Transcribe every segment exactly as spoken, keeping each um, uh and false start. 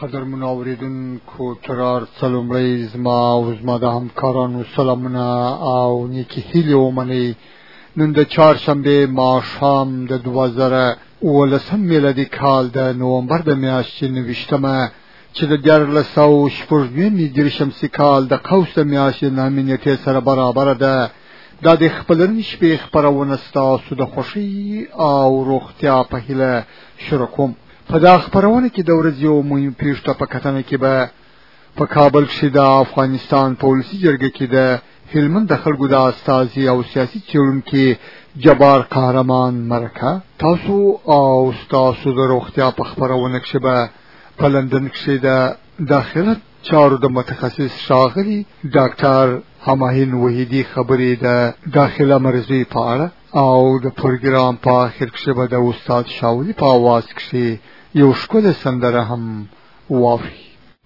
قدر منوریدونکو ترار سلامړی زما او زما د همکارانو سلامونه او نیکی هیلې ومنئ. نن د چهارشنبې ماښام د دوه زره اوولسم میلادي کال د نومبر د میاشتې نویشتمه چې د دیارلس سوه شپږ نوي هجري شمسي کال د قوس د میاشتې نهمې نېټې سره برابره ده. دا د خپلرنې شپې خپرونه ستاسو د خوښۍ او روغتیا په هیله شروع کوم. په دا خپرونه کې د ورځې یو مهم پیښو ته په کتنه کې به په کابل کښې د افغانستان په ولسي جرګه کې د هلمند د خلکو د استازي او سیاسي څېړونکي جبار قهرمان مرکه، تاسو او ستاسو د روغتیا په خپرونه کښې به په لندن کښې د داخله چارو د متخصص ښاغلي ډاکټر هماهین وحیدي خبرې د داخله مرضیو په اړه او د پروګرام په آخر کښې به د استاد شاولي په اواز کښې یو ښکلی سندره هم واوري.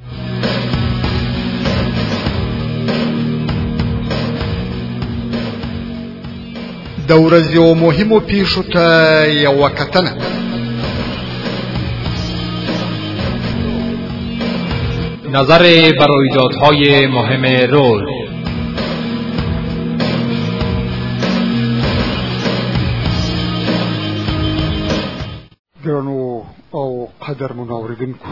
د ورځې یو مهمو پیښو ته یوه کتنه. نظر بر رویدادهای مهم روز. درنو او قدر منوریدونکو،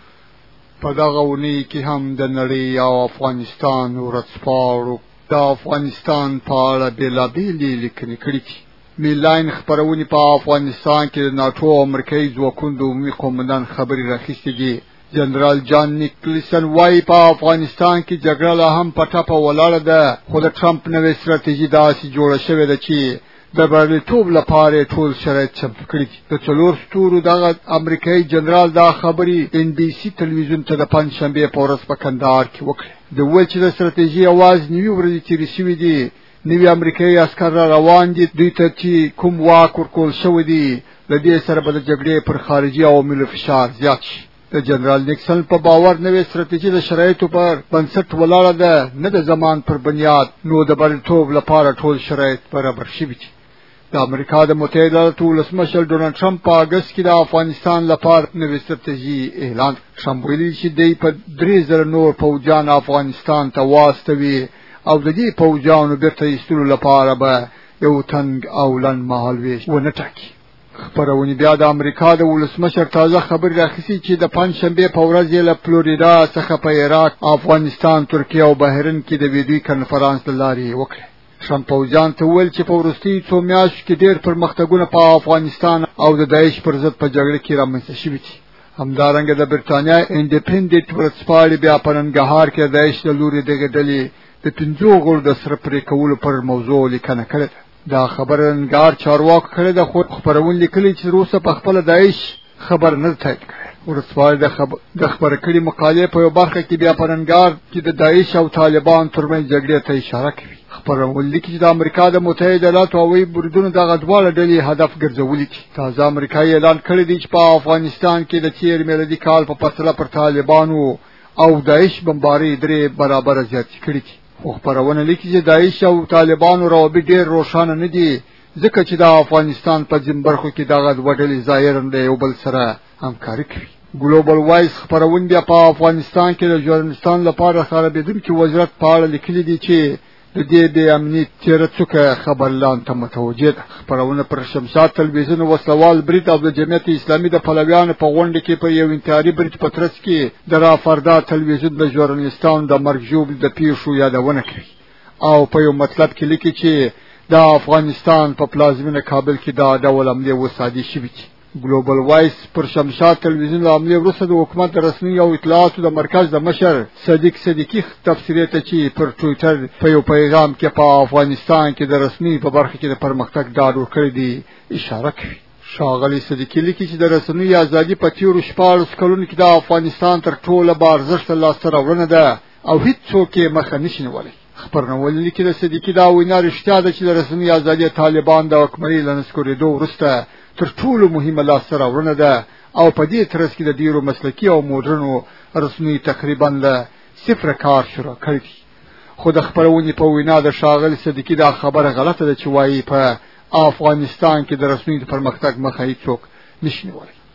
په دغه اونۍ کې هم د نړۍ او افغانستان ورځپاڼو د افغانستان په اړه بېلابېلې لیکنې کړي دي. میلاین خپرونې په افغانستان کې د ناټو او امریکایي ځواکونو د عمومي قومندان خبرې راخیستې دي. جنرال جان نیکلسن وايي په افغانستان کې جګړه لا هم په ټپه ولاړه ده، خو د ټرمپ نوې ستراتیژي داسې جوړه شوې ده چې د بریالیتوب لپاره ټول شرایط چمتو کړي دي. د څلور ستورو دغه امریکایي جنرال دا خبرې ان بي سي تلویزیون ته د پنجشنبې په ورځ په کندهار کې وکړې. د ویل چې د ستراتیژي یوازې نوي ورځې تېرې شوې دي، نوي امریکایي عسکر را روان دي، دوی ته چې کوم واک ورکول شوی دی، له دې سره به د جګړې پر خارجي عواملو فشار زیات شي. د جنرال نیکسن په باور نوې ستراتیژي د شرایطو پر بنسټ ولاړه ده، نه د زمان پر بنیاد، نو د بریالیتوب لپاره ټول شرایط برابر شوي دي. د امریکا د متحده ایالاتو ولسمشر ډونالډ ټرمپ په اګست کې د افغانستان لپاره نوې ستراتیژي اعلان کړه. ټرمپ ویلي چې دی په درې زره نور پوځیان افغانستان ته واستوي او د دې پوځیانو بیرته ایستلو لپاره به یو تنګ او لنډ مهالویش ونه ټاکي. خپرونې بیا د امریکا د ولسمشر تازه خبرې راخیستې چې د پنجشنبې په ورځ یې له فلوریدا څخه په عراق، افغانستان، ترکیه او بحرین کې د ویډیو کنفرانس له لارې وکړه. ټرمپ پوځیانو ته وویل چې په وروستیو څو میاشتو کې ډېر پرمختګونه په افغانستان او د داعش پر ضد په جګړه کې رامنځته شوي دي. همدارنګه د برټانیا انډیپینډنټ ورځپاڼې بیا په ننګرهار کې د داعش له لوري دغه ډلې د پنځو غړو د سره پرې کولو پر موضوع لیکنه کړې ده. دا خبره ننګرهار چارواکو کړې ده، خو خپرونې لیکلي چې روسه په خپله داعش خبر نه تایید کړی. ورځپاڼې د خبر د خبره کړې مقالې په یو برخه کې بیا په ننګرهار کې د داعش او طالبان ترمنځ جګړې ته اشاره کوي. خبرونه لیکي چې د امریکا د متحده ایالاتو هوایي بریدونو دغه دواړه ډلې هدف ګرځولي دي. تازه امریکایي اعلان کړی دی چې په افغانستان کې د تېر میلادي کال په پرتله پر طالبانو او داعش بمبارۍ درې برابره زیاتې کړي دي. خو خبرونه لیکي چې داعش او طالبانو روابط ډېر روښانه نه دي، ځکه چې د افغانستان په ځینو برخو کې دغه دوه ډلې ظاهراً د یو بل سره همکاري کوي. ګلوبل وایس خپرونه بیا په افغانستان کې د ژورنالستانو لپاره خرابېدونکي وضعیت په اړه لیکلي دي چې د دې بې امني تېره څوکه خبرلان ته متوجه ده. خپرونه پر شمشاد تلویزیون وسلوال برید او د جمعیت اسلامي د پلویانو په غونډه کې په یو انتحاري برید په ترڅ کې د رافردا تلویزیون د ژورنالستانو د مرګ ژوبل د پیښو یادونه کوي او په یو مطلب کې لیکي چې د افغانستان په پلازمینه کابل کې دا ډول حملې وسادي شوي دي. ګلوبل وایس پر شمشاد تلویزیون له حملې وروسته د حکومت رسمي او اطلاعاتو د مرکز د مشر صدیق صدیقي تفسیرې ته چې پر ټویټر په یو پیغام کې په افغانستان کې د رسمي په برخه کې د پرمختګ ډاډ ورکړی دی اشاره کوي. ښاغلي صدیقي لیکي چې د رسنیو ازادي په تېرو شپاړسو کلونو کې د افغانستان تر ټولو با ارزښته لاسته راوړنه ده او هېڅوک یې مخه نشي نیولی. خبرونه لیکي د صدیقي دا وینا رښتیا ده چې د رسنیو ازادي طالبان د حکومتي له نسکورېدو وروسته تر ټولو مهمه لاسته راوړنه ده او په دې ترڅ کې د ډېرو مسلکي او مډرنو رسنیو تقریبا له صفر کار شروع کړی دی. خو د خپرونې په وینا د ښاغلي صدیقي دا خبره غلطه ده چې وایي په افغانستان کې د رسنیو د پرمختګ مخه هېڅوک نشي نیولی.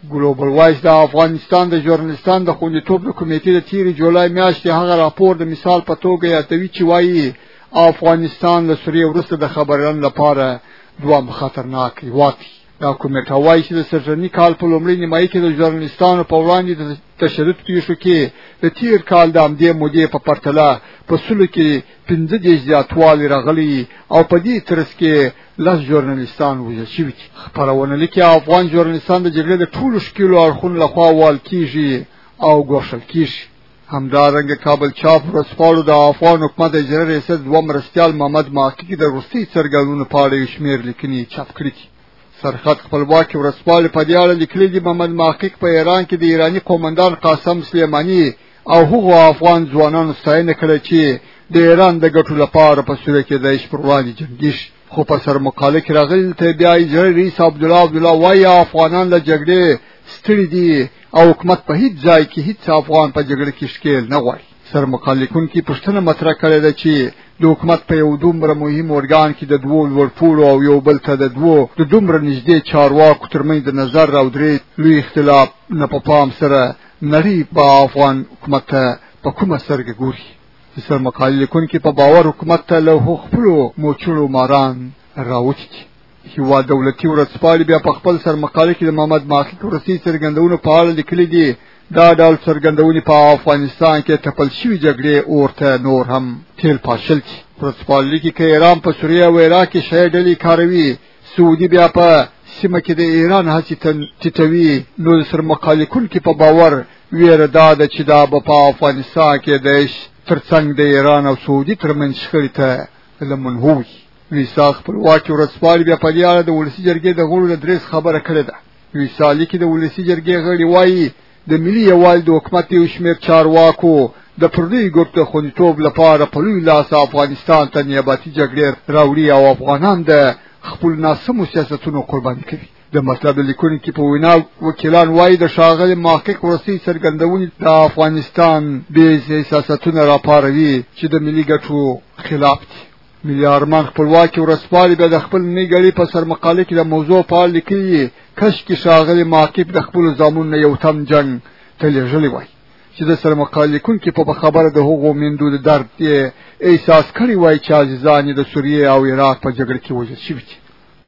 ګلوبل وایس د افغانستان د ژورنالستان د خوندیتوب د کمیټې د تیری جولای میاشتې هغه راپور د مثال په توګه یادوي چې وایي افغانستان له سوریې وروسته د خبرونو لپاره دوام خطرناک هیواد دی. دا کمیټه وایي چې د سرجني کال په لومړۍ نیمایي کې د ژورنالستانو په وړاندې د تشدد پیښو کې د تیر کال د همدې مودې په پرتله په سلو کې پنځه دېرش زیاتوالی راغلی او په دې ترڅ کې لس ژورنالستان وژل شوي دي. خپرونه لیکي افغان ژورنالستان د جګړې د ټولو ښکېلو اړخونو لخوا وال کېږي او ګوښل کېږي. همدارنګه کابل چاپ ورځپاڼو د افغان حکومت د اجرا ریاست دوه مرستیال محمد محقق د وروستي څرګندونو په اړه یو شمېر لیکنې چاپ کړي دي. سرحد خپلواکي ورځپاڼې په دې اړه لیکلي دي محمد محقق په ایران کې د ایراني قومندان قاسم سلیماني او هغو افغان ځوانانو ستاینه کړې چې د ایران د ګټو لپاره په سوریه کې د عیش پر وړاندې جنګېږي. خو په سر مقاله کې راغلي ته بیا اجرا رئیس عبدالله عبدالله وایي افغانان له جګړې ستړي دي او حکومت په هیڅ ځای کې هیڅ افغان په جګړه کې ښکېل نه غواړي. سرمقاله لیکونکي پوښتنه مطرح کړې ده چې د حکومت په یو دومره مهم ارګان کې د دوو لوړپوړو او یو بل ته د دوو د دومره نږدې چارواکو ترمنځ د نظر او درې لوی اختلاف نه په پام سره نړۍ په افغان حکومت ته په کومه سترګه ګوري. د سرمقاله لیکونکي په باور حکومت ته له خپلو موچړو ماران راوتي دي. هیواد دولتي ورځپاڼې بیا په خپل سرمقاله کې د محمد محقق وروستي څرګندونو په اړه لیکلي دي دا ډول څرګندونې په افغانستان کې تپل شوي جګړې اورته نور هم تیل پاشل دي. ورځپاڼې لیکي که ایران په سوریه او عراق کې شی ډلې کاروي، سعودي بیا په سیمه کې د ایران هڅې ټیټوي، نو د سرمقاله لیکونکي په باور ویره دا ده چې دا به په افغانستان کې د ترڅنګ د ایران او سعودي ترمنځ شخړې ته لمن هوي. ویسا خپلواکي ورځپاڼې بیا په دې اړه د ولسي جرګې د غړو د دریځ خبره کړې ده. ویسا لیکي د ولسي جرګې غړي وایي د ملي یووالي د حکومت یو شمېر چارواکو د پردیو ګټو د خوندیتوب لپاره په لوی لاس افغانستان ته نیابتي جګړې راوړي او افغانان د خپل ناسمو سیاستونو قرباني کوي. د مطلب لیکونکي په وینا وکیلان وایي د ښاغلي محقق وروستي څرګندونې د افغانستان بې سیاستونه راپاروي چې د ملي ګټو خلاف دي. ملي ارمان خپلواکي ورځپاڼې بیا د خپل نیګړي په سرمقاله کې د موضوع په اړه لیکلي کشکې ښاغلي محقق د خپلو زامنو نه یو تم جنګ ته لېږلی وای چې د سرمقاله لیکونکي په خبره د هغو میندو د درد یې احساس کړی وای چې عزیزان یې د سوریې او عراق په جګړه کې وژل شوي دي.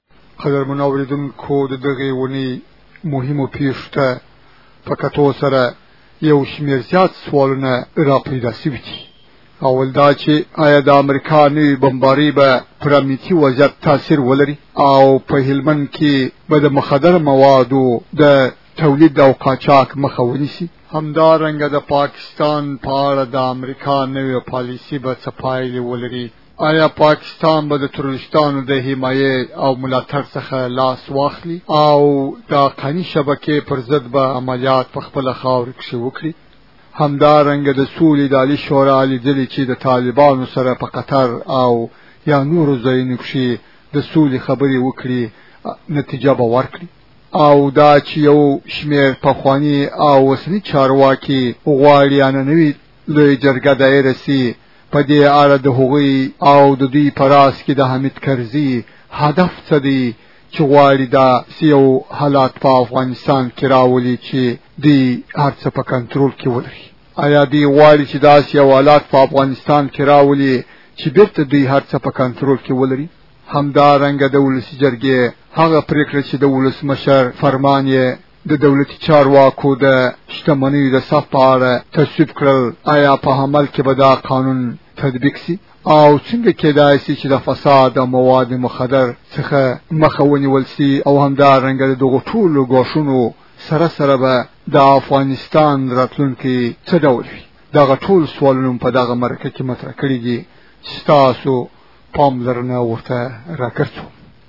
قدرمنو اورېدونکو د دغې اونۍ مهمو پیښو ته په کتو سره یو شمېر زیات سوالونه راپیدا شوي دي. اول دا چې آیا د امریکا نوې بمباري به پر امنیتي وضعیت تاثیر ولري او په هلمند کې به د مخدره موادو د تولید او قاچاق مخه ونیسي. همدارنګه د پاکستان په اړه د امریکا نوې پالیسي به څه پایلې ولري. آیا پاکستان به د تروریستانو د حمایې او ملاتړ څخه لاس واخلي او د حقاني شبکې پر ضد به عملیات په خپله خاوره کښې وکړي. همدارنګه د سولې د عالي شورا لیدلي چې د طالبانو سره په قطر او یا نورو ځایونو کښې د سولې خبرې وکړي نتیجه به ورکړي. او دا چې یو شمېر پخواني او اوسني چارواکي غواړي نننوي لویه جرګه دایره سي، په دې اړه د هغوی او د دوی په راس کې د حمید کرزي هدف څه دی چې غواړي دا یو حالات په افغانستان کې راولي چې دوی هر څه په کنټرول کې ولري. آیا دوی غواړي چې داسې یو حالات په افغانستان کې راولي چې بیرته دوی هر څه په کنټرول کې ولري؟ همدارنګه د ولسي جرګې هغه پرېکړه چې د ولسمشر فرمان یې د دولتي چارواکو د شتمنیو د صف په اړه تصویب کړل، آیا په عمل کې به دا قانون تطبیق سي؟ او څنګه کېدای سي چې د فساد او مواد مخدر څخه مخه ونیول سي او همدارنګه د دغو ټولو ګواښونو سره سره به د افغانستان راتلونکی څه ډول وي؟ دغه ټول سوالونه په دغه مرکه کې مطرح کړي دي چې ستاسو پاملرنه ورته راکړو.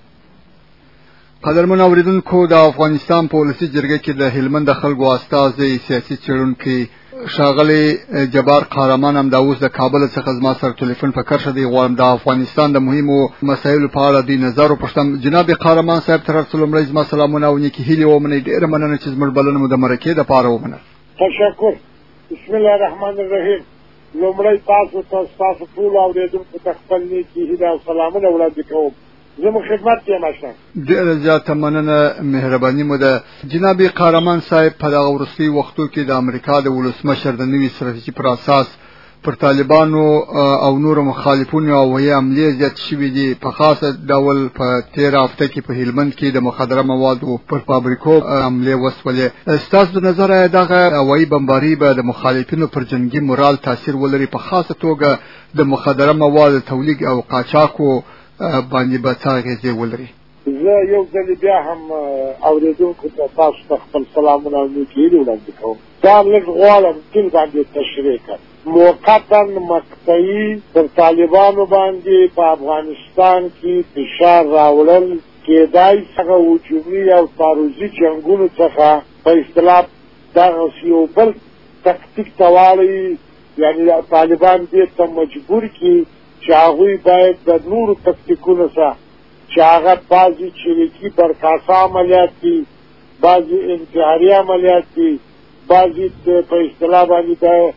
قدرمن اوریدونکو، د افغانستان په ولسي جرګه کې د هلمند د خلکو استازي سیاسي څېړونکي ښاغلی جبار قهرمان هم دا اوس د کابل څخه زما سره ټلیفون په کرښه دی. غواړم د افغانستان د مهمو مسایلو په اړه دوی نظر وپوښتم. جناب قهرمان صاحب، تر هر څه لومړی زما سلامونه او نیکې هیلې ومنئ. ډېره مننه چې زموږ بلنه مو د مرکې دپاره ومنل. تشکر. بسم الله الرحمن الرحیم. لومړی تاسو ته ستاسو ټولو اورېدونکو ته خپل نیکې هیلې او سلامونه وړاندې کوم. زموږ خدمت کې ماشین ډېره زیاته مننه مهرباني مو ده جناب قهرمان صاحب. په دغه وروستي وختو کې د امریکا د ولسمشر د نوي ستراتیژي پر اساس پر طالبانو او نور مخالفونو او وی عملیات زیات شوي دي. په خاصه ډول په تیر هفته کې په هلمند کې د مخدره موادو پر فابریکو عملیات وسولې. ستاسو د نظر دغه هوایي بمباري به د مخالفینو پر جنگي مورال تاثیر ولري، په خاصه توګه د مخدره موادو تولید او قاچاقو باندې به څه اغېزې ولري؟ زه یو ځل بیا هم اورېدونکو ته تاسو ته خپل سلامونه او نیکي وړاندې کوم. دا لږ غواړم ټول باندې تشریح کړم. موقتا مقطعي پر طالبانو باندې په افغانستان کې فشار راوړل کېدای څنګه هجومي او تعرضي جنګونو څخه په اصطلاح دغه یو بل تکتیک ته واړوي، یعنې طالبان دې ته مجبور کړي چې هغوی باید د نورو تکتیکونو څخه چې هغه بعضې چریکي برکاسه عملیات دي، بعضې انتحاري عملیات دي، بعضې په اصطلاح باندې د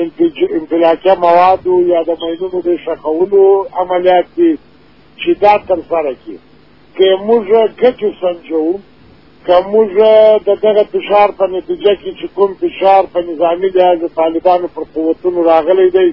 انفلاکه موادو یا د مینونو د شخولو عملیات دي چې دا ترسره کړي. که موږ ګټې سنجوو، که موږ د دغه فشار په نتیجه کې چې کوم فشار په نظامي لحاظ د طالبانو پر قوتونو راغلی دی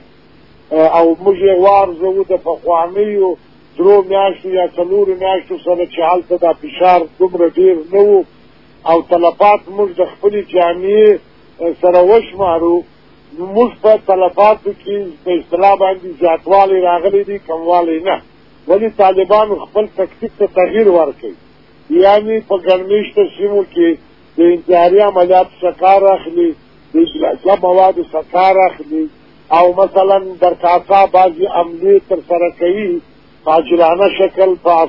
او موږ یې وارزوو د پخوانیو درو میاشتو یا څلورو میاشتو سره چې هلته دا فشار دومره ډېر نه و او تلفات موږ د خپلې جامعې سره وشمارو، موږ په تلفاتو کې په اصطلاح باندې زیاتوالی راغلی دی، کموالی نه. ولې طالبانو خپل تکتیک ته تغییر ورکوي، یعنې په ګڼمېشته سیمو کې د انتحاري عملیاتو څخه کار اخلي، د اجلاجه موادو څخه کار اخلي او مثلا برکاسه بعضې عملې ترسره کوي په عاجلانه شکل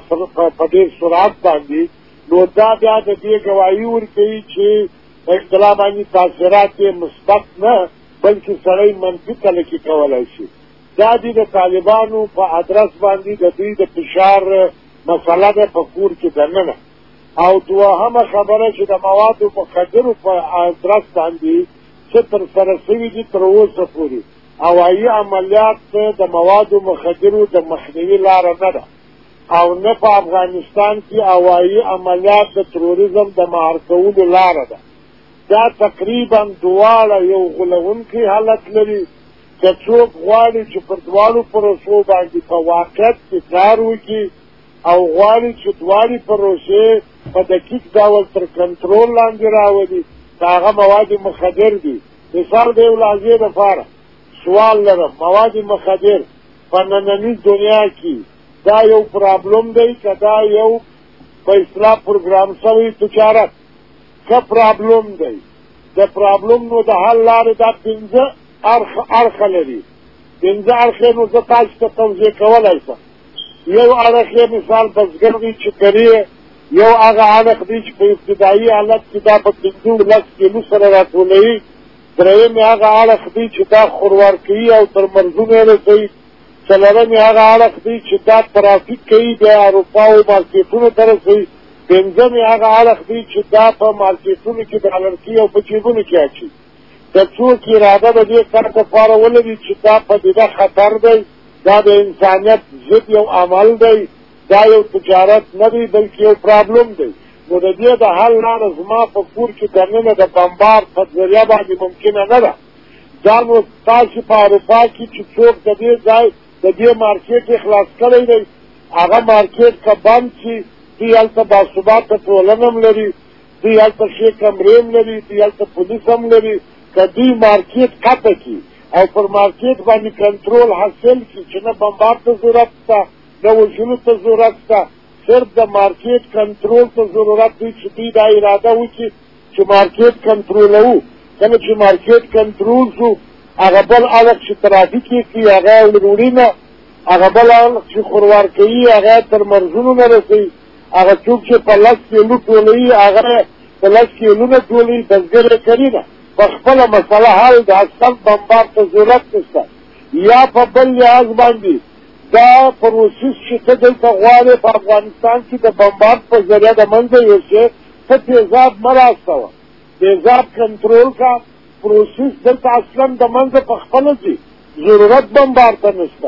په ډېر سرعت باندې. نو دا بیا د دې ګواهي ورکوي چې په اصطلاح باندې تاثیرات یې مثبت نه بلکې سړی منفي تلقي کولی شي. دا دي د طالبانو په ادرس باندې د دوی د فشار مسله ده په کور کې دننه. او دوهمه خبره چې د موادو مخدرو په ادرس باندې څه ترسره شوي دي تر اوسه پورې هوایي عملیات د موادو مخدرو د مخنیوي لاره نه ده او نه په افغانستان کې هوایي عملیات د تروریزم د مهار کولو لاره ده. دا تقریبا دواړه یو غولونکی حالت لري. که څوک غواړي چې پر دواړو پروسو باندې په واقعیت کې کار وکړي او غواړي چې دواړې پروسې په دقیق ډول تر کنټرول لاندې راولي، د هغه مواد مخدر دي. مثال د یو لحظې دپاره سوال لرم، مواد مخدر په ننني دنیا کې دا یو پرابلم دی که دا یو په اصطلاح پروګرام شوی تجارت؟ که پرابلم دی د پرابلم نو د حل لارې دا پنځه اړخه لري. پنځه اړخې نو زه تاسو ته توضیح کولی شم. یو اړخ یې مثال بزګر دی چې کري، یو هغه اړخ دی چې په ابتدایي حالت کې دا په پنځه لس کیلو سره راټولوي. درېیم یې هغه اړخ دی چې دا خوروار کوي او تر مرزونو یې رسوي. څلورم یې هغه اړخ دی چې دا ترافیک کوي، بیا اروپا او مارکېټونو ته رسوي. پنځم یې هغه اړخ دی چې دا په مارکېټونو کې ډالر کوي او په جیبونو کې اچوي. د څوک اراده د دې کار دپاره ولري چې دا پدیده خطر دی، دا د انسانیت ضد یو عمل دی، دا یو تجارت نه دی بلکې یو پرابلم دی. نو د دې د حل لاره زما په کور کې دننه د بمبار په ذریعه باندې ممکنه نه ده. دا نو تاسو په اروپا کې چې څوک د دې ځای د دې مارکېټ یې خلاص کړی دی، هغه مارکېټ که بند شي، دوی هلته باثباته ټولنه هم لري، دوی هلته ښې کمرې هم لري، دوی هلته پولیس هم لري. که دوی مارکېټ قطع کړي او پر مارکېټ باندې کنټرول حاصل کړي چې نه بمبار ته ضرورت شته نه وژلو ته ضرورت شته، صرف د مارکېټ کنټرول ته ضرورت دی چې دوی دا اراده وکړي چې مارکېټ کنټرولوو. کله چې مارکېټ کنټرول شو، هغه بل اړخ چې ترافیک یې کوي هغه وروړي، هغه بل اړخ چې خوروار کوي هغه تر مرزونو نه رسوي، هغه څوک چې په لس کیلو ټولوي هغه په لس کیلو نه ټولوي، بزګر یې کوي نه. په خپله مسله حل د عسکر بمبار ته ضرورت نشته. یا په بل لحاظ باندې دا پروسیس چې ته دلته غواړې په افغانستان کې د بمبار په ذریعه د منځه یوسې، ته تیزاب مه راستوه، تیزاب کنټرول کا. پروسیس دلته اصلا د منځه په خپله ځي، ضرورت بمبار ته نشته.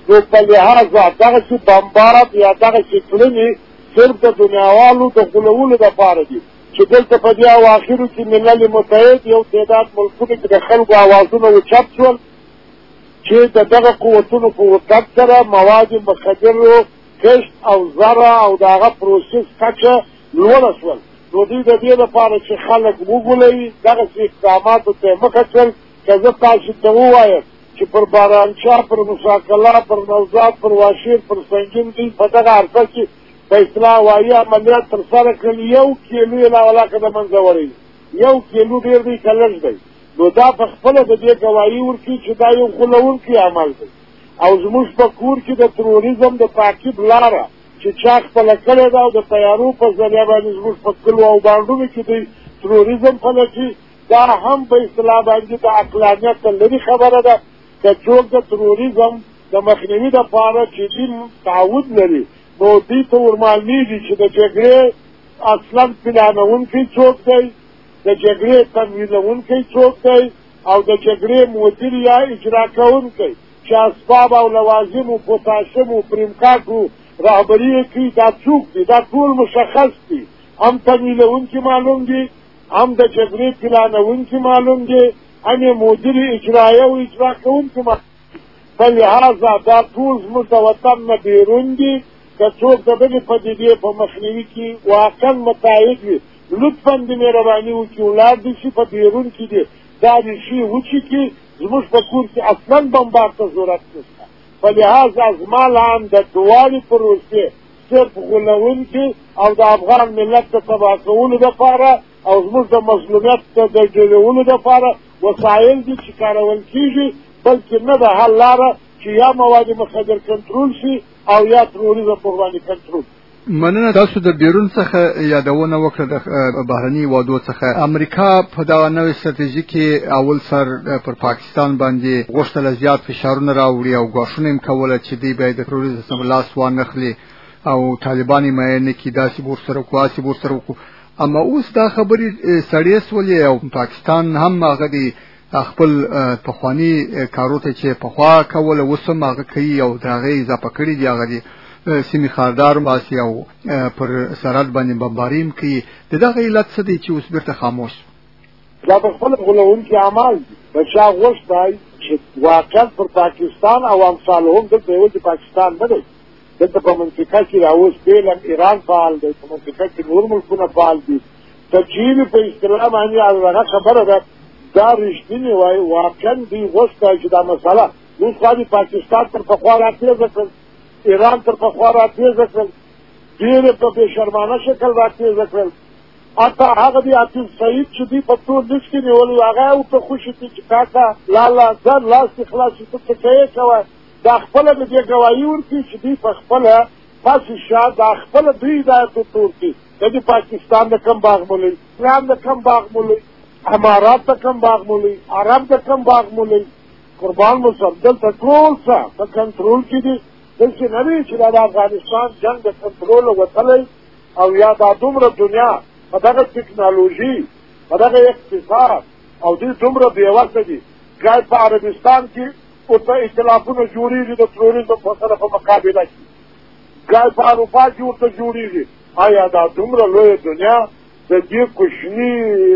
نو په لحاظه دغسې بمبارد یا دغسې کړنې صرف د دنیاوالو د غولولو دپاره دي چې دلته په دې اواخرو کې ملل متحد یو تعداد ملکونو کې د خلکو اوازونه اوچت شول چې د دغه قوتونو په وسط سره مواد مخدرو کشت او زرع او د هغه پروسس کچه لوړه شول. نو دوی د دې لپاره چې خلک وګولوي دغسې اقداماتو ته یې مخه کړل. که زه تاسو ته ووایم چې پر بارانچا، پر موساکلا، پر نوزاد، پر واشیر، پر سنگین دوی په دغه عرصه کې په اصلاح وایي عملیات ترسره کړل، یو کیلو یې لا ولاکه د منځه وړی، یو کیلو ډېر دی که لږ دی. نو دا په خپله د دې ګواهي ورکوي چې دا یو غولونکی عمل دی. او زموږ په کور کې د تروریزم د تعقیب لاره چې چا خپله کړې ده او د تیارو په ذریعه باندې زموږ په کلو او بانډونو کې دوی تروریزم پلټي، دا هم په اصطلاح باندې د عقلانیت لري خبره ده. که څوک د تروریزم د مخنیوي دپاره چې دین تعهد لري نو دوی ته ورمعلومېږي چې د جګړې اصلا پلانونکی څوک دی، د جګړې تمویلونکی څوک دی، او د جګړې مدیر یا اجرا کوونکی چې اسباب او لوازم و پوتاشم و پریمکاټ و رهبري یې کوي دا څوک دي. دا ټول مشخص دي، هم تمویلونکي معلوم دي، هم د جګړې پلانونکي معلوم دي، هم یې مدیر اجرایه او اجرا کوونکي معلوم دي. په لحاظه دا ټول زموږ د وطن نه بیرون دي. که څوک د دغې پدیدې په مخنیوي کې واقعا متعهد وي لطفا د مهرباني وکړي ولاړ دي شي په بیرون کې دي دا ریښې وچیکي. زموږ په کور کې اصلا بمبار ته ضرورت نشته. په لحاظه زما لعن د دواړې پروسې صرف غولونکي او د افغان ملت د تباه کولو دپاره او زموږ د مظلومیت د ډېرولو دپاره وسایل دي چې کارول کېږي، بلکې نه د حل لاره چې یا مواد مخدر کنټرول شي او یا تروریزم په وړاندې کنټرول. مننه. تاسو د بیرون څخه یادونه وکړه د بهرني وادو څخه. امریکا په دغه نوې ستراتیژي کې اول سر پر پاکستان باندې غوښتل زیات فشارونه راوړي او ګواښونه یې کوله چې دوی باید د تروریزم لاس وانخلي او طالبان یې معاینه کړي، داسې به ورسره وکړو، هسې به ورسره وکړو. اما اوس دا خبرې سړې سولې او پاکستان هم هغه د خپل پخواني کارو ته چې پخوا کوله اوس هم هغه کوي او د هغې اضافه کړي دي. هغه دي سیمې خاردار باسي او پر سرحد باندې بمباریم کوي. د دغه علت څه دی چې اوس بیرته خاموش؟ دا په خپله غولونکي عمل دي. د چا غوښتی چې واقعا پر پاکستان او امثالو هم دلته یوازې پاکستان نه دی، دلته په منطقه کې راوس فعلا ایران فعال دی، په منطقه کې نور ملکونه فعال دي. تجهیل په اصطلاح باندې هغه خبره ده دا رښتینې وایي. واقعا دوی غوښتی چې دا مسله اوس خوا پاکستان تر پخوا راتېزه کړل، ایران تر پخوا راتېزه کړل، ډېرې په بې شرمانه شکل راتېزه کړل. حتی هغه د عاطف سعید چې دوی په ټول لیست کې نیولي هغه یې ورته خوشي کړي چې کاکا لالا ځان لاس دې خلاص شي ته څه کوې کوه. دا خپله د دې ګواهي ورکړي چې دوی په خپله پاسې شا دا خپله دوی هدایت ورته ورکړي. د دې پاکستان د کم باغ مولوي، ایران د کم باغ مولوي، امارات د کم باغ مولوي، عرب د کم باغ مولوي، قربان مو شم دلته ټول څه په کنټرول کې دي. دلته نه وي چې دا د افغانستان جنګ د کنټروله وتلی او یا دا دومره دنیا په دغه ټکنالوژي په دغه اقتصاد او دوی دومره بېوسه دي. ګای په عربستان کې ورته اختلافونه جوړېږي د تروریزم په سره په مقابله کې، ګای په اروپا کې ورته جوړېږي. آیا دا دومره لویه دنیا د دې کوچني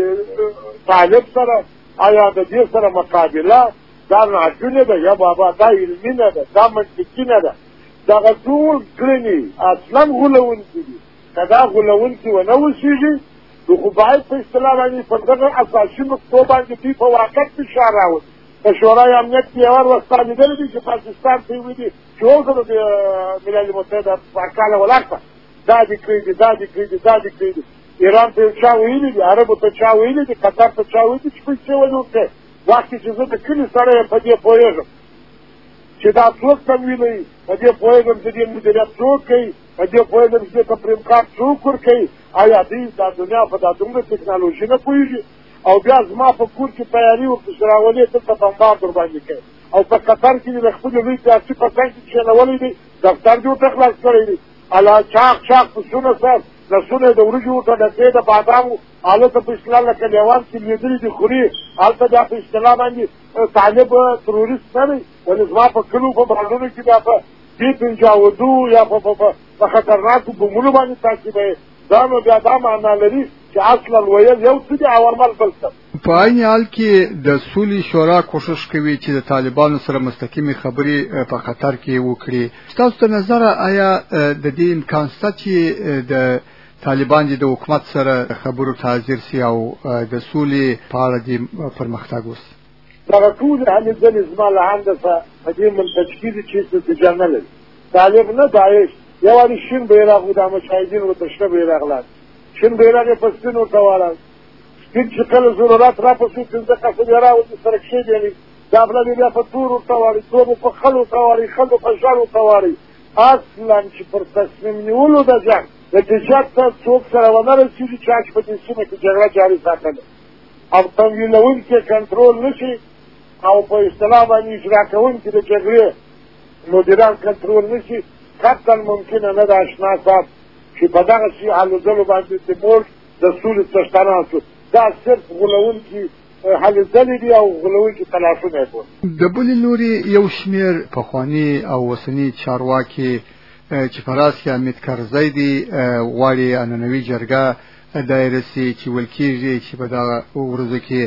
طالب سره آیا د دې سره مقابله دا ناجونې ده یا بابا دا علمي نه ده، دا منطقي نه ده. دغه ټول کړنې اصلا غولونکي دي. که دا غولونکي ونه اوسېږي نو خو باید په اصطلاح باندې پر دغه اساسي نقطو باندې دوی په واقعیت فشار راولي. په شورای امنیت کې یوه ورځ تا لیدلی دي چې پاکستان ته یې ویلي چې اوسه د ملل متحده پاکاله ولاړ کړه، دا دې کړي دي، دا دې کړي دي، دا دې کړي دي. ایران ته یو چا ویلي دي، عربو ته چا ویلي دي، قطر ته چا ویلي دي چې پیسې ولې ورکړې. وخت چې زه د کلي سړی یم په دې پوهېږم چې دا څوک تمویلوي، په دې پوهېږم چې دې مدیریت څوک کوي، په دې پوهېږم چې دې ته پریم کارت څوک ورکوي. آیا دوی دا دنیا په دا دومره ټکنالوژي نه پوهېږي؟ او بیا زما په کور کې تیاري ورپسې راولې دلته بمبار در باندې کوي. او په قطر کې د خپلې لوی سیاسي پسند کې کښېنولی دی، دفتر دې ورته خلاص کړی دی. الا چاق چاق پسونه سر لسونه د وریجو ته ډکې د بادامو هلته په اصطلاح لکه لیوان چې لیدلي دي خوري هلته بیا په اصطلاح باندې طالب تروریست نه دی ولې زما په کلو په برانډونو کې بیا په دې پنجاودو یا په خطرناکو بمونو باندې تعقیبوي دا نو بیا دا معنا لري چې اصلا ویل یو څه دي او عمل بل څه. په عین حال کې د سولې شورا کوشش کوي چې د طالبانو سره مستقیمې خبرې په قطر کې وکړي. ستاسو تر نظر آیا د دې امکان شته چې د طالبان د حکومت سره خبرو ته حاضر سي او د سولې په اړه د پرمختګ وشي؟ دغه ټول هلې ځلې زما له هندسه په دې منتج کې دي چې هېڅ نتیجه نه لري. طالب نه داعش یوازې شین بیرغ و دا مجاهدین ورته شنه بیرغ لاندې شین بیرغ یې په سپین ورته واړه سپین چې کله ضرورت راپسې پنځه کسه بیا راوځي سره کښېږي دا بله بیا په تور ورته واړي تور به په خل ورته واړي خل به په ژړ ورته واړي. اصلا چې پر تصمیم نیولو د جنګ نتیجه ته څوک سره ونه رسېږي چا چې په دې سیمه کې جګړه جاري ساتله او تمویلونکي کنټرول نه شي او په اصطلاح باندې اجرا کوونکي د جګړې مدیران کنټرول نه شي قطعا ممکنه نه ده اشنا صاحب چې په دغه شي هلو ځلو باندې د ملک د سولې څښتنان شو. دا صرف غولونکي هلې ځلې دي او غولونکي تلاشونه یې کول. د بلې لوري یو شمېر پخواني او اوسني چارواکي چې په راس کې حامد کرزی دی غواړي عنعنوي جرګه دایره سي چې ویل کېږي چې په دغه ورځو کې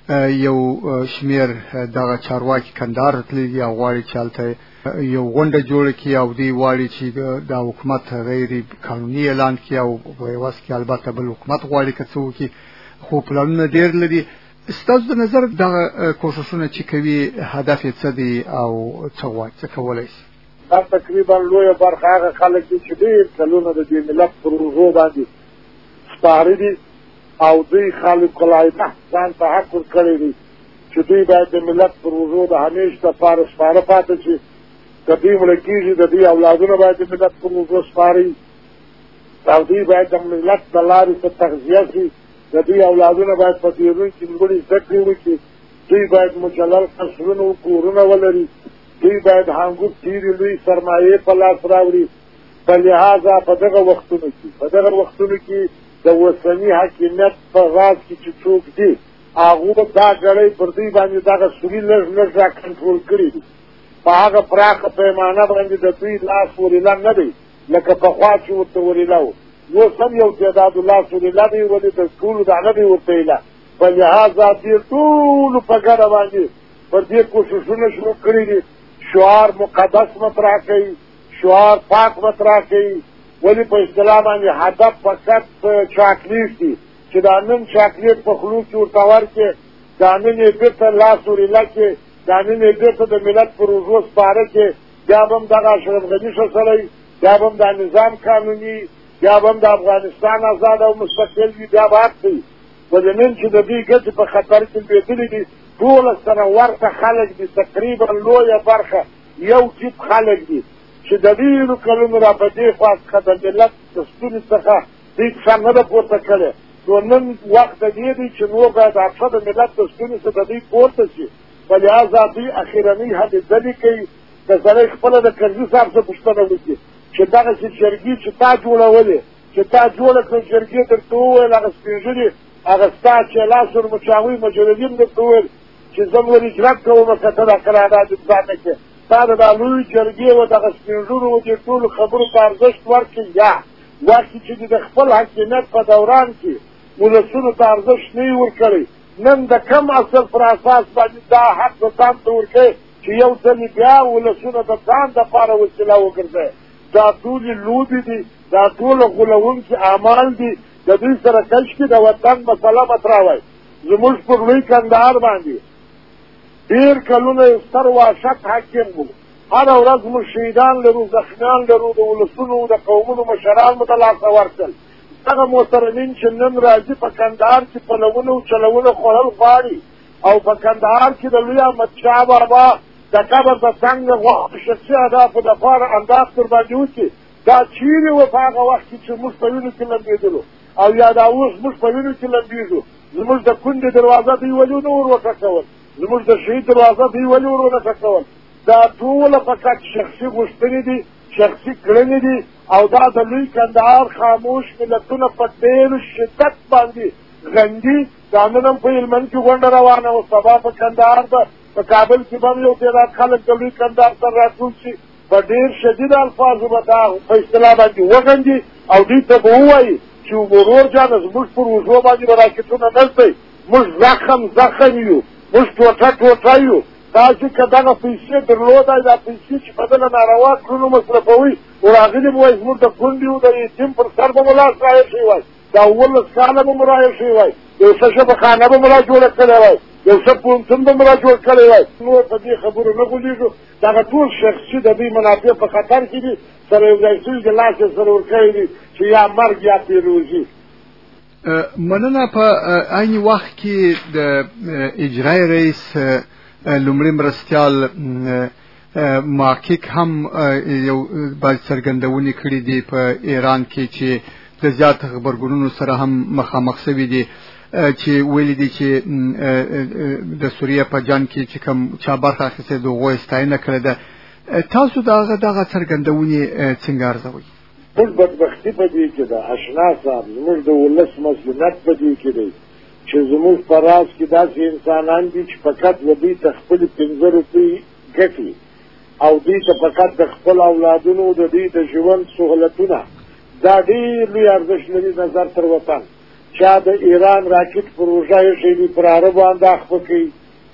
یو شمېر دغه چارواکي کندهار تللي دي او غواړي چې هلته یو غونډه جوړه کړي او دوی غواړي چې د حکومت غیر قانوني اعلان کړي او په عوض کې البته بل حکومت غواړي که څه وکړي خو پلانونه ډېر لري. ستاسو د نظر دغه کوښښونه چې کوي هدف یې څه دی او څه غواړي څه کولی شي؟ دا تقریبا لویه برخه هغه خلک دي چې ډېر کلونه د دې ملت پر اوږو باندې سپاره دي او دوی خالق العبه ځان ته حق ورکړی دی چې دوی باید د ملت پر اوږو د همیش دپاره سپاره پاتې شي. که دوی مړه کېږي د دوی اولادونه باید د ملت پر اوږو سپاره وي او دوی باید د ملت د لارې ته تغذیه شي. د دوی اولادونه باید په بیرون کې لوړې زده کړې وکړي. دوی باید مجلل قصرونه و کورونه ولري. دوی باید هانګور تیرې لوی سرمایې په لاس راوړي. په لحاظه په دغه وختونو کې په دغه وختونو کې د اوسني حاکمیت په راز کې چې څوک دي هغو به دا ګړۍ پر دوی باندې دغه سوري لږ لږ را کنټرول کړي دي. په هغه پراخه پیمانه باندې د دوی لاس وریله نه دی لکه پخوا چې ورته وریله و. اوس هم یو تعداد لاس وریله دی ولې د ټولو دا نه دی ورته ایله. په لحاظه دې ټولو په ګډه باندې پر دې کوښښونه شروع کړي دي. شعار مقدس مطرح کوي شعار پاک مطرح کوي ولې په اصطلاح باندې هدف فقط چاکلیټ دي چې دا نن چاکلیټ په خولو کې ورته ورکړې دا نن یې بېرته لاس وریله کړې دا نن یې بېرته د ملت پر اوږو سپاره کړې بیا به هم دغه اشرف غني ښه سړی بیا به هم دا نظام قانوني بیا به هم د افغانستان آزاد او مستقل وي بیا به حق کوي. ولې نن چې د دوی ګټې په خطر کې لوېدلي دي ټوله سره ورته خلک دي تقریبا لویه برخه یو جیب خلک دي چې د ډېرو کلونو را په دې خوا څخه د ملت د ستوني څخه دوی پښه نه ده پورته کړې. نو نن وخت د دې دی چې نو باید پښه د ملت د ستوني څخه د دوی پورته شي. په لحاظه دوی اخرنۍ هلې ځلې کوي. که سړی خپله د کرزي صاحب څه پوښتنه وکړي چې دغسې جرګې چې تا جوړولې چې تا جوړه کړه جرګې درته وویل هغه سپین ږیري هغه ستا چې لاس ورمچاوي مجردین درته وویل چې زه ور اجرات کوم که ته دا قرارداد امضا نه کړې تا د دا لویې جرګې و دغه سپین ږیرو و دې ټولو خبرو ته ارزښت ورکړي یا واکې چې د خپل حاکمیت په دوران کې ولسونو ته ارزښت نه یې ورکړی. نن د کم اصل پر اساس باندې دا حق د ځان ته ورکوي چې یو ځلې بیا ولسونه د ځان دپاره وسیله وګرځوي. دا ټولې لوبې دي دا ټوله غولونکي اعمال دي. د دوی سره کشکې د وطن مسله مطرح وای. زموږ پر لوی کندهار باندې ډېر کلونه یو ستر وحشت حاکم و. هره ورځ موږ شهیدان لرو زخمیان لرو د ولسونو د قومونو مشران مو ته لاسه ورکړل. دغه محترمین چې نن راځي په کندهار کې پلونه او چلونه خوړل غواړي او په کندهار کې د لوی احمدشاه بابا د قبر د څنګ غوښتو شخصي اهدافو دپاره انداز تر باندې وکړي. دا چیرې وه په هغه وخت کې چې موږ په وینو کې لمبېدلو او یا دا اوس موږ په وینو کې لمبېږو. زموږ د کونډې دروازه دوی ولې نه ور وټکول زموږ د شهید دروازه دوی ولې ور ونه ټکول. دا ټوله فقط شخصي غوښتنې دي شخصي کړنې دي او دا د لوی کندهار خاموش ملتونه په ډېر شدت باندې غندي. دا نن هم په هلمند کې غونډه روانه وه، سبا په کندهار به په کابل کې به هم یو تعداد خلک د لوی کندهار سره راټول شي، په ډېر شدید الفاظو به دا په اصطلاح باندې وغندي او دوی ته به ووایي چې ورور جانه زموږ پر اوږو باندې به راکټونه نه ږدئ، موږ زخم زخم یو، موږ ټوټه ټوټه یو. تاسو که دغه پیسې درلودای، دا پیسې چې په دله ناروا کړنو مصرفوئ، وراغلي به وایي زموږ د کونډې او د یتیم پر سر به مو لاس رایښی وای، دا اوولس کاله به مو رایښی وای، یو څه شفاخانه به مو را جوړه کړې وای، یو څه پوهنتون به مو را جوړ کړی وای. نور په دې خبرو نه غولېږو، دغه ټول شخصي د دوی منافع په خطر کې دي، سره یو ځای شوي د لاس یې سره ورکړی دي چې یا مرګ یا پیروزي. مننه. په عین وخت کې د اجرایي رئیس لومړي مرستیال محقق هم یو بعض څرګندونې کړي دي په ایران کې چې د زیات غبرګونونو سره هم مخامخ شوي دي، چې ویلي دي چې د سوریه په جنګ کې چې کوم چا برخه اخیستې د هغوی ستاینه کړې ده. تاسو دغه دغه څرګندونې څنګه ارزوئ؟ موږ بدبختي په دې کې ده اشنا صاحب، زموږ د ولس مسؤلیت په دې کې دی چې زموږ په راز کې داسې انسانان دي چې فقط د دوی ته خپلې پنځه روپۍ ګټي او دوی ته فقط د خپل اولادونو د دوی د ژوند سهولتونه، دا ډېر لوی ارزښت لري نظر تر وطن. چا د ایران راکټ پروژه ایښې دي پر عربو انداخته کوي،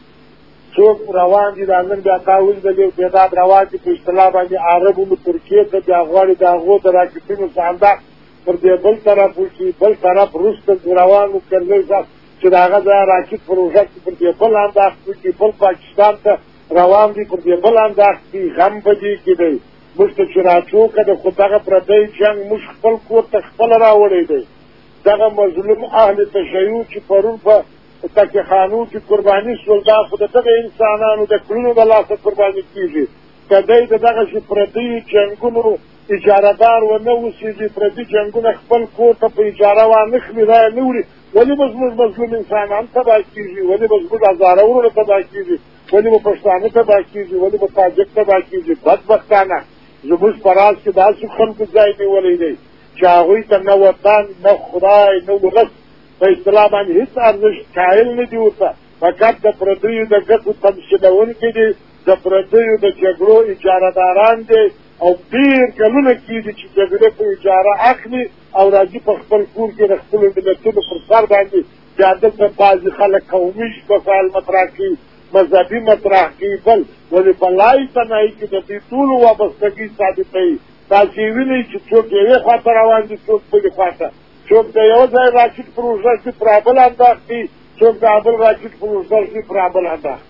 څوک روان دي دا نن بیا تا ولیدل یو تعداد روان دي په اصطلاح باندې عربو نو ترکیې ته بیا غواړي د هغو د راکټونو څخه انداخت پر دې بل طرف وشي، بل طرف روسته روان و کرلۍ صاحب چې د هغه ځای راکټ پروژه کې پر دې بل انداخت وشي، بل پاکستان ته روان دي پر دې بل انداخت دي. غم په دې کې دی موږ ته چې راچوکه د خو دغه پردی جنګ موږ خپل کور ته خپله راوړی دی. دغه مظلوم اهل تشیع چې پرون په تکیخانو کې قرباني شول، دا خو د دغه انسانانو د کړنو د لاسه قرباني کېږي. که دی د دغسې پردیو جنګونو اجارهدار ونه اوسېږي، پردي جنګونه خپل کور ته په اجاره وانخلي، دا یې نه وړي، ولې به زموږ مظلوم انسانان تباه کېږي؟ ولې به زموږ هزاره وروڼه تباه کېږي؟ ولې به پښتانه تباه کېږي؟ ولې به تاجک تباه کېږي؟ بدبختانه زموږ په راز کې داسې خلکو ځای نیولی دی چې هغوی ته نه وطن نه خدای نه ولس په اصطلاح باندې هېڅ ارزښت قایل نه دي ورته، فقط د پردیو د ګټو تمثیلونکي دي، د پردیو د جګړو اجارهداران دي او ډېر کلونه کېږي چې جګړې په اجاره اخلي او راځي په خپل کور کې د خپلو ملتونو پر سر باندې بیا دلته بعضې خلک قومي مسایل مطرح کوي، مذهبي مطرح کوي، بل ولې په لای تنایي کې د دې ټولو وابستګي ثابتوي. تاسې وینئ چې څوک یوې خوا ته روان دي، څوک بلې خوا ته، څوک د یو ځای راکټ پروژه کې پر بل انداخت دي، څوک د بل راکټ پروژه کې پر بل انداخت.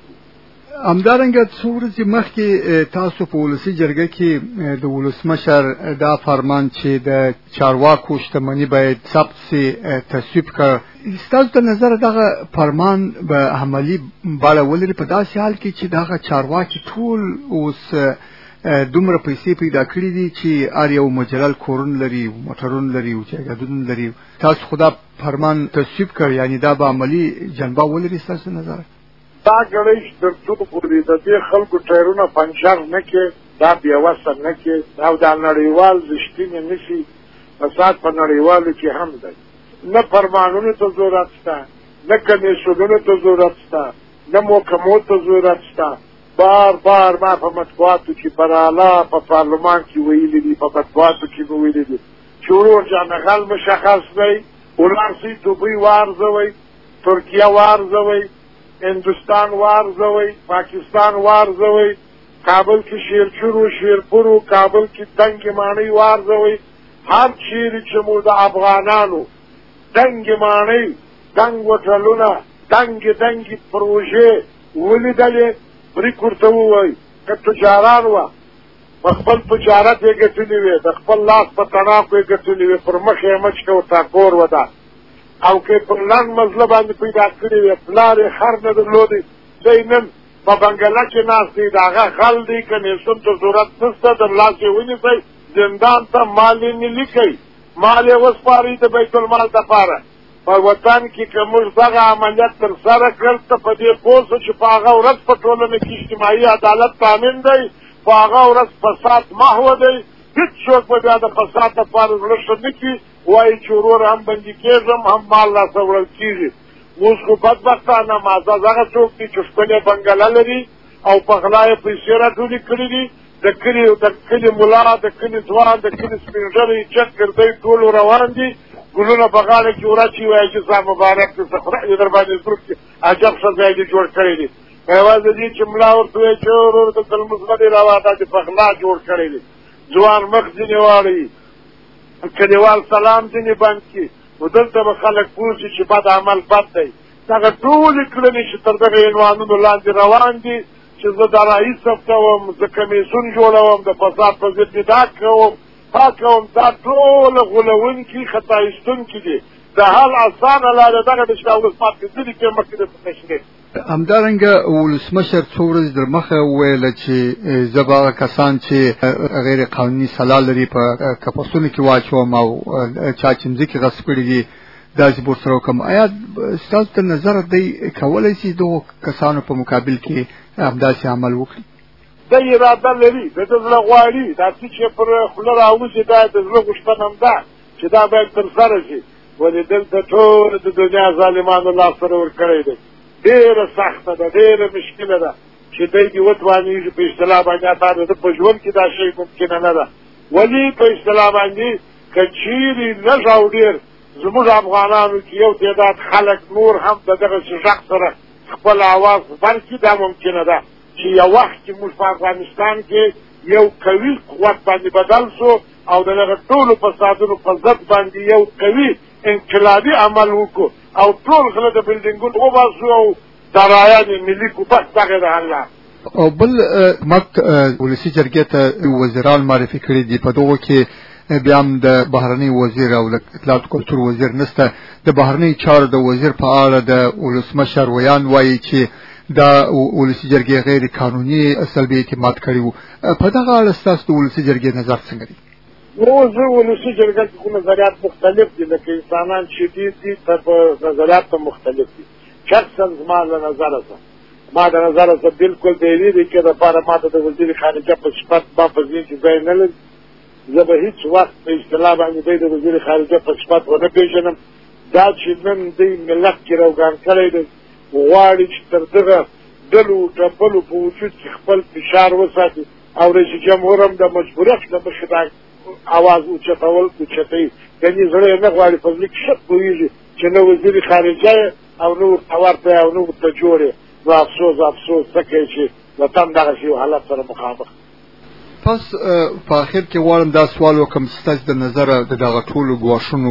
همدارنګه څو ورځې مخکې تاسو په ولسي جرګه کې د ولسمشر دا فرمان چې د چارواکو شتمني باید ثبت سي تصویب کړ. ستاسو د نظر دغه فرمان به عملي بڼه ولري په داسې حال کې چې دغه چارواکي ټول اوس دومره پیسې پیدا کړي دي چې هر یو مجلل کورونه لري، موټرونه لري او جایدادونه لري. تاسو خو دا فرمان تصویب کړ، یعنی دا به عملي جنبه ولري ستاسو نظر؟ دا ګړی تر څو پورې د دې خلکو ټایرونه پنچر نه کې، دا بېوسه نه کې او دا نړیوال رښتینې نه شي. فساد په نړیوالو کې هم دی، نه فرمانونو ته ضرورت شته، نه کمیسیونونو ته ضرورت شته، نه محکمو ته ضرورت شته. بار بار ما په مطبوعاتو کې براله په پارلمان کې ویلي دي، په مطبوعاتو کې مې ویلي دي چې ورور جانغل مشخص دی، ولارسي دوبۍ وارزوئ، ترکیه وارزوئ، هندوستان وارزوئ، پاکستان وارزوئ، کابل کې شیرچورو شیرپورو، کابل کې دنګې ماڼۍ وارزوئ. هر چیرې چې مو د افغانانو دنګې ماڼۍ، دنګ وټلونه، دنګې دنګې پروژې ولیدلې، بریک ورته ووایي که تجاران وه په خپل تجارت یې ګټلې وې، د خپل لاس په تڼاکو یې ګټلې وې، پر مخ یې مچ که ورته کور وده او که پر لنډ مزله باندې پیدا کړې وې، پلار یې خر نه درلودی، دی نن په بنګله کې ناست دی، د هغه خل دی، کمیسیون ته ضرورت نشته، در لاس یې ونیسئ، زندان ته مال یې نه لیکئ، مال یې وسپارئ د بیت المال دپاره. په وطن کې که موږ دغه عملیات تر سره کړ ته په دې پوه شو چې په هغه ورځ په ټولنه کې اجتماعي عدالت تامین دی، په هغه ورځ فساد محو دی، هېڅوک به بیا د فساد دپاره زړه ښه نه کړي، وایي چې ورور هم بندي کېږم هم مال لاسه وړل کېږي. اوس خو بدبختانه معزز هغه څوک دي چې ښکلې بنګله لري او په غلا یې پیسې راټولې کړي دي، د کلي د کلي ملا، د کلي ځوان، د کلي سپین ږیری چک ګردۍ ټول روان دي، ګلونه په غاړه کې وراچي، وایي چې ستا مبارک دې څه خدای دې در باندې زرود کړي، عجب ښه ځای دې جوړ کړی دي. یوازې دې چې ملا ورته وایي چې ورور د تلمس نه دې راوړه، دا دې په غلا جوړ کړی دي. ځوان مخ ځینې واړوي، کلیوال سلام ځینې بند کړي، نو دلته به خلک پوه شي چې بد عمل بد دی. دغه ټولې کړنې چې تر دغه عنوانونو لاندې روان دي چې زه د رئیس کوم، زه کمیسون جوړوم، د فساد په ضد مې دا کوم تا کوم، دا ټوله غولونکي خطا ایستونکي دي. د حل اسانه لاره دغه ده چې دا ولسمات ځینې کې مخکې د تشریح همدارنګه ولسمشر څو ورځې در مخه وویله چې زه به هغه کسان چې غیر قانوني سلا لري په کپسونو کې واچوم او چا چې مځکې غصب کړي دي داسې به ورسره وکړم. آیا ستاسو تر نظره دی کولی شي دغو کسانو په مقابل کې همداسې عمل وکړي؟ دی اراده لري، د ده زړه غواړي، دا څه چې پر خوله راوځي دا د زړه غوښتنه هم ده چې دا باید ترسره شي. ولې دلته ټول د دنیا ظالمانو لاس سره ورکړی دی. ډېره سخته ده، ډېره مشکله ده چې دی دې وتوانېږي په اصطلاح باندې. دا د ده په ژوند کې دا شی ممکنه نه ده. ولې په اصطلاح باندې که چیرې لږ او ډېر زموږ افغانانو کې یو تعداد خلک نور هم د دغسې غږ سره خپل اواز بند کړي، دا ممکنه ده چې یو وخت کې موږ په افغانستان کې یو قوي قوت باندې بدل شو او د دغه ټولو فسادونو په ضد باندې یو قوي انقلابي عمل وکړو او ټول غله د بلډینګونو وباسو او دارایان ملي کو، بس دغه ده الله. او بل مک ولسي جرګې ته وزیران معرفي کړي دي، په دغو کې بیا هم د بهرني وزیر او اطلاعات کلتور وزیر نسته. د بهرني چارو د وزیر په اړه د ولسمشر ویان وایي چې دا ولسي جرګې غیر قانوني سلبي اعتماد کړي وو. په دغه اړه ستاسو د ولسي جرګې نظر څنګه دی؟ نو زه ولسي جرګه کې خو نظریات مختلف دي، لکه انسانان چې ډېر دي په نظریات ته مختلف دي. شخصا زما له نظره څه ما د نظره څه بلکل د یوې دقیقې دپاره ما ته د وزیر خارجه په صفت ما په ذهن کې ځای نه لري. زه به هېڅ وخت په اصطلاح باندې دی د وزیر خارجه په صفت ونه پېژنم. دا چې نن دی ملت کې روګان کړی دی، غواړي چې تر دغه ډلو ټپلو په وجود کې خپل فشار وساتي او رئیس جمهور هم د مجبوریت له مخې دا اواز اوچتول اوچتوي. یعنې زړه یې نه غواړي، په زړه کې ښه پوهېږي چې نه وزیر خارجه یې او نه ورته ورته او نه ورته جوړ یې. نو افسوس افسوس څه کوي چې وطن دغسې یو حالت سره مخامخ. پس په اخر کې غواړم دا سوال وکړم چې ستاسو د نظره د دغه ټولو ګواښونو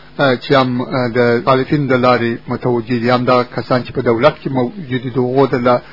چې هم د مخالفینو د لارې متوجه دي، هم دغه کسان چې په دولت کې موجود دي، د هغو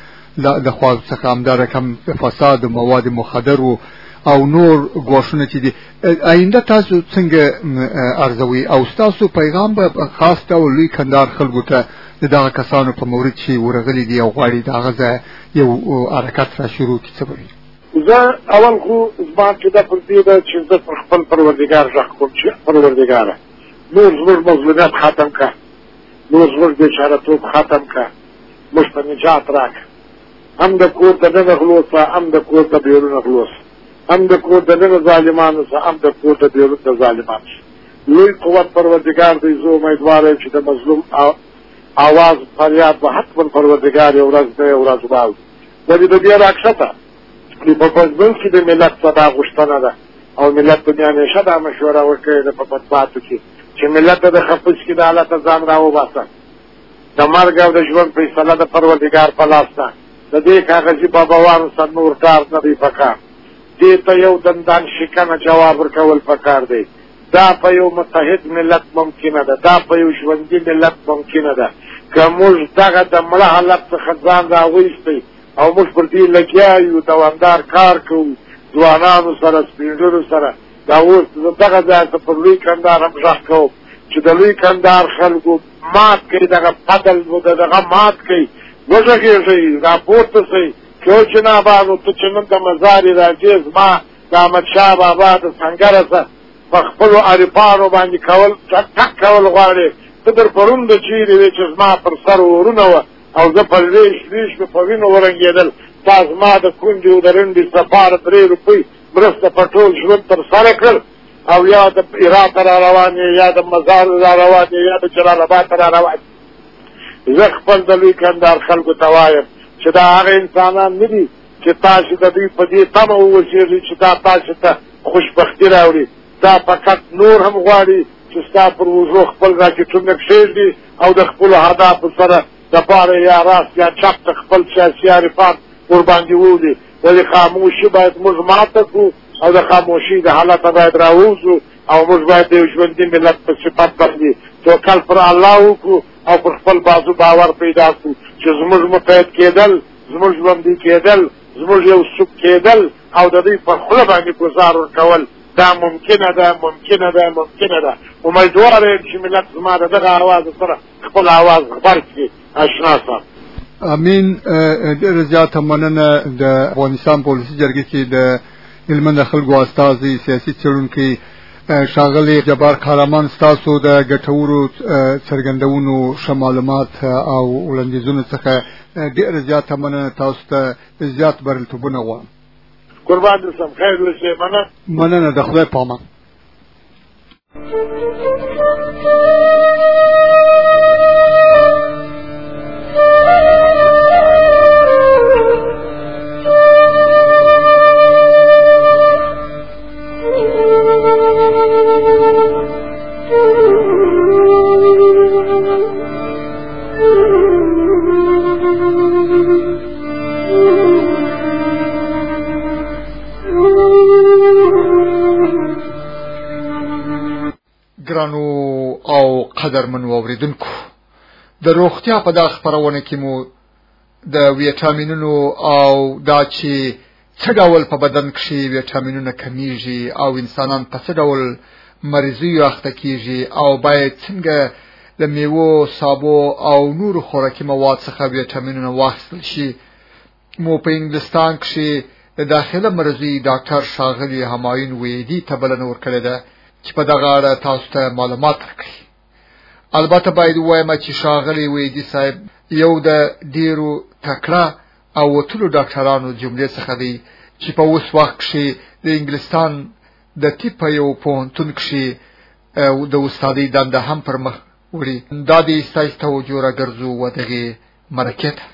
د خوا څخه همدا رقم فساد و مواد مخدرو او نور ګواښونه چې دي، آینده تاسو څنګه ارزوي؟ او ستاسو پیغام به خاص ډول لوی کندهار خلکو ته د دغه کسانو په مورد چې ورغلي دي او غواړي د هغه ځای یو حرکت را شروع کړي څه به وي؟ زه اول خو زما عقیده پر دې ده چې زه پر خپل پروردګار غږ کوم چې پروردګاره نور زموږ مظلومیت ختم کړه، نور زموږ بېچارهتوب ختم کړه، موږ ته نجات راکړه. هم د کور د ننه غلو څه، هم د کور د بیرونه غلو څه، هم د کور د ننه ظالمانو څه، هم د کور د بیرون د ظالمانو څه. لوی قوت پروردګار دی. زه امیدوار یم چې د مظلوم آواز فریاد به حتما پروردګار یو ورځ نه یو ورځ واوري. ولې د دې راکښته په پزبل کې د ملت څه دا غوښتنه ده او ملت دنیا همیشه دا مشوره ورکړې ده په مطبوعاتو کې چې ملت ته د خپش کې د الله ته ځان راوباسه. د مرګ او د ژوند فیصله د پروردګار په لاس ده. د دې کاغذي باباوانو سره نور کار نه دی پکار. دې ته یو دندان شکنه جواب ورکول پکار دی. دا په یو متحد ملت ممکنه ده، دا په یو ژوندي ملت ممکنه ده. که موږ دغه د مړه حالت څخه ځان راویستی او موږ پر دې لګیا یو، دوامدار کار کوو، ځوانانو سره سپینږیرو سره. دا اوس دغه ځای ته پر لوی کندهار هم غږ کوم چې د لوی کندهار خلکو مات کوي، دغه فضل د دغه مات کوي. وغږېږئ، راپورته شئ چې او جنابانو ته چې نن د مزارې راځې زما د احمدشاه بابا د سنګره څه په خپلو عارفانو باندې کول ټک کول غواړې. ته در پرون د چیرې وې چې زما پر سر ورونه وه او زه په ریش ریش مې په وینو ورنګېدل. تا زما د کونډې او د رنډې سپاره درې روپۍ مرسته په ټول ژوند تر سره کړل، او یا د عراق را روان یا د مزار را روان یا د جلال آباد را روان. زه خپل د لوی کندهار خلکو ته وایم چې دا هغه انسانان نه دي چې تاسو د دوی په دې تمه ووسېږئ چې دا تاسو ته خوشبختي راوړي. دا فقط نور هم غواړي چې ستا پر وزو خپل راکټونه کښېږدي او د خپلو اهدافو سره دپاره یا راست یا چپ ته خپل سیاسي عرفان ورباندې وولي. ولې خاموشي باید موږ ماته کړو او د خاموشي د حالته باید راووځو او موږ باید د یو ژوندي ملت په صفت باندې توکل پر الله وکړو او پر خپل بازو باور پیدا کړو چې زموږ متحد کېدل، زموږ ژوندي کېدل، زموږ یو څوک کېدل او د دوی پر خوله باندې ګزار ورکول دا ممکنه ده ممکنه ده ممکنه ده. امیدوار یم چې ملت زما د دغه اواز سره خپل اواز خبر کړي. اشنا صاحب امین. ډېره زیاته مننه. د افغانستان په ولسي جرګې کې د هلمند خلکو استازي سیاسي څېړونکي ښاغلي جبار کارامان، ستاسو د ګټورو څرګندونو ښه معلومات او وړاندیزونو څخه ډېره زیاته مننه. تاسو ته زیات بریالیتوبونه غواړم. قربان دې شم. خیر وشي. مننه. مننه. د خدای په امان. ګرانو او قدرمنو اوریدونکو، د روغتیا په دغه خپرونه کې مو د ویټامینونو او دا چې څه ډول په بدن کې ویټامینونه کمیږي او انسانان په څه ډول مریضیو اخته کیږي او باید څنګه د میوو، سابو او نورو خوراکي مواد څخه ویټامینونه واخیستل شي، مو په انګلستان کې د داخله مرضی ډاکټر ښاغلي همایون ویدي ته بلنه ورکړې ده چې په دغه اړه تاسو ته معلومات راکړي. البته باید ووایم چې ښاغلي ویدي صاحب یو د ډیرو تکړه او وتلو ډاکټرانو جملې څخه دی چې په اوس وخت کې د انګلستان د طب په یو پوهنتون کې د استادۍ دنده هم پر مخ وړي. دا د ستاسو توجه راګرځو و دغه مرکه ته.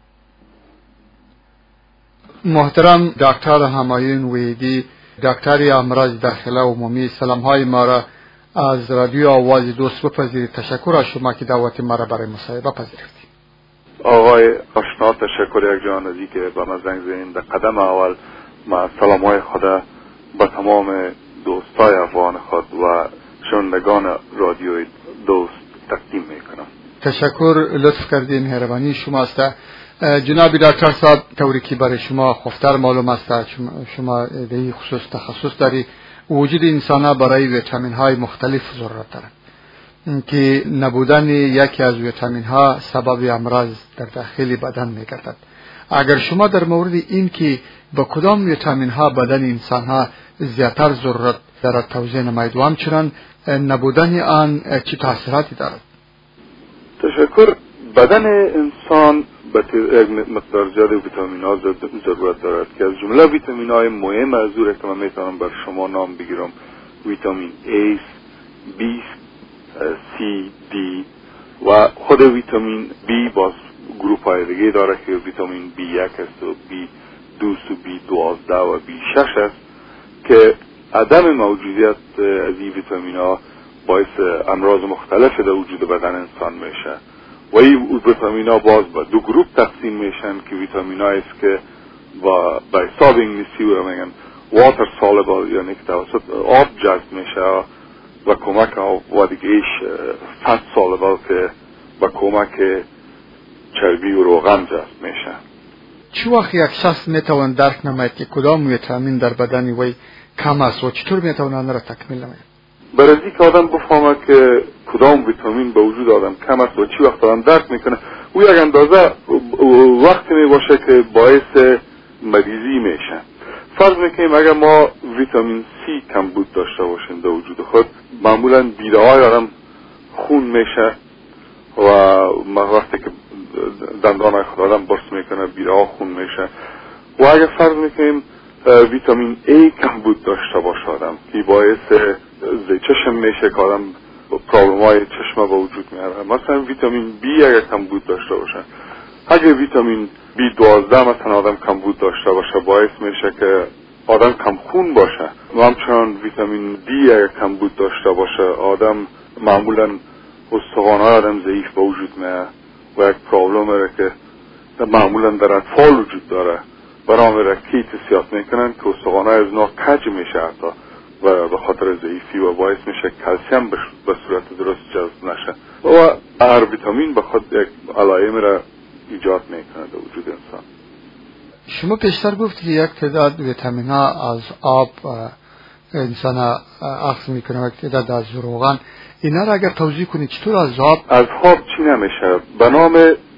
محترم ډاکټر همایون ویدی، دکتر امراض داخله عمومی، سلام های ما را از رادیو آواز دوست بپذیرید. تشکر از شما که دعوت ما را برای مصاحبه پذیرفتید. آقای آشنا، تشکر یک جان ازی که به ما زنگ زدین. در قدم اول ما سلام های خود به تمام دوستای افغان خود و شنوندگان رادیو دوست تقدیم میکنم. تشکر، لطف کردین، مهربانی شماست. جناب دکتر صاحب، طوری که برای شما خفتر معلوم است شما در این خصوص تخصص داری، وجود انسان برای ویتامین های مختلف ضرورت دارد که نبودن یکی از ویتامین ها سبب امراض در داخل بدن میگردد. اگر شما در مورد این که به کدام ویتامین ها بدن انسان ها زیاتر ضرورت دارد توضیح نمایید و همچنان نبودن آن چه تاثیراتی دارد؟ تشکر. بدن انسان به یک مقدار زیاد ویتامین ها ضرورت دارد که از جمله ویتامین های مهم از او که من میتونم بر شما نام بگیرم: ویتامین A، B، C، D و خود ویتامین B باز گروپ های دیگه داره که ویتامین بی یک است و بی دو و بی دوازده و بی شش است که عدم موجودیت از این ویتامین ها باعث امراض مختلف در وجود بدن انسان میشه. و این ویتامین ها باز با دو گروپ تقسیم میشن که ویتامین هایی است که با به حساب انگلیسی رو میگن water soluble، یعنی که توسط آب جذب میشه و کمک و دیگه ایش fat soluble که با کمک چربی و روغن جذب میشه. چه وقت یک شخص میتوان درک نماید که کدام ویتامین در بدن وی کم است و چطور میتوان آن را تکمیل نماید؟ برای اینکه آدم بفهمه که کدام ویتامین به وجود آدم کم است و چی وقت آدم درک میکنه، او یک اندازه وقتی میباشه که باعث مریضی میشه. فرض میکنیم اگر ما ویتامین سی کمبود داشته باشیم در وجود خود، معمولا بیره های آدم خون میشه و وقتی که دندان های خود آدم برس میکنه بیره ها خون میشه. و اگر فرض میکنیم ویتامین A کمبود داشته باشه آدم که باعث چشم میشه که آدم پرابلم های چشم با وجود میاره. مثلا ویتامین B اگر کمبود داشته باشه، اگر ویتامین بی دوازده مثلا آدم کمبود داشته باشه باعث میشه که آدم کم خون باشه. و همچنان ویتامین دی اگر کمبود داشته باشه آدم معمولا استخوان‌های آدم ضعیف به وجود میاره و یک پرابلم داره که معمولا در اطفال وجود داره، برای رکیت سیات میکنن که استخوان‌های از نوع کج میشه حتی و به خاطر ضعیفی و باعث میشه کلسیم به صورت درست جذب نشه و هر ویتامین به خود یک علائم را ایجاد میکنه در وجود انسان. شما پیشتر گفتید که یک تعداد ویتامین ها از آب انسان اخذ میکنه و یک تعداد از روغن، اینا را اگر توضیح کنید چطور از آب؟ از آب چی نمیشه؟ به نام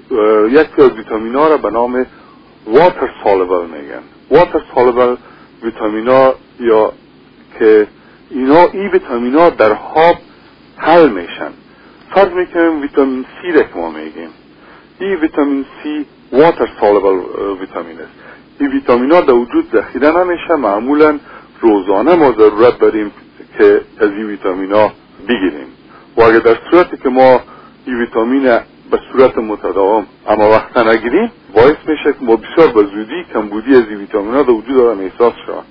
یکی از ویتامین ها را به نام واتر سالبل میگن. واتر سالبل ویتامین ها یا که اینا ای ویتامین ها در آب حل میشن. فرض میکنیم ویتامین سی را که ما میگیم، این ویتامین سی واتر سالبل ویتامین است. این ویتامین ها در وجود ذخیره نمیشه، معمولا روزانه ما ضرورت داریم که از این ویتامین ها بگیریم و اگر در صورتی که ما این ویتامین به صورت متداوم اما وقتا نگیریم باعث میشه که ما بسیار به زودی کمبودی از این ویتامین ها در وجود آدم احساس شود.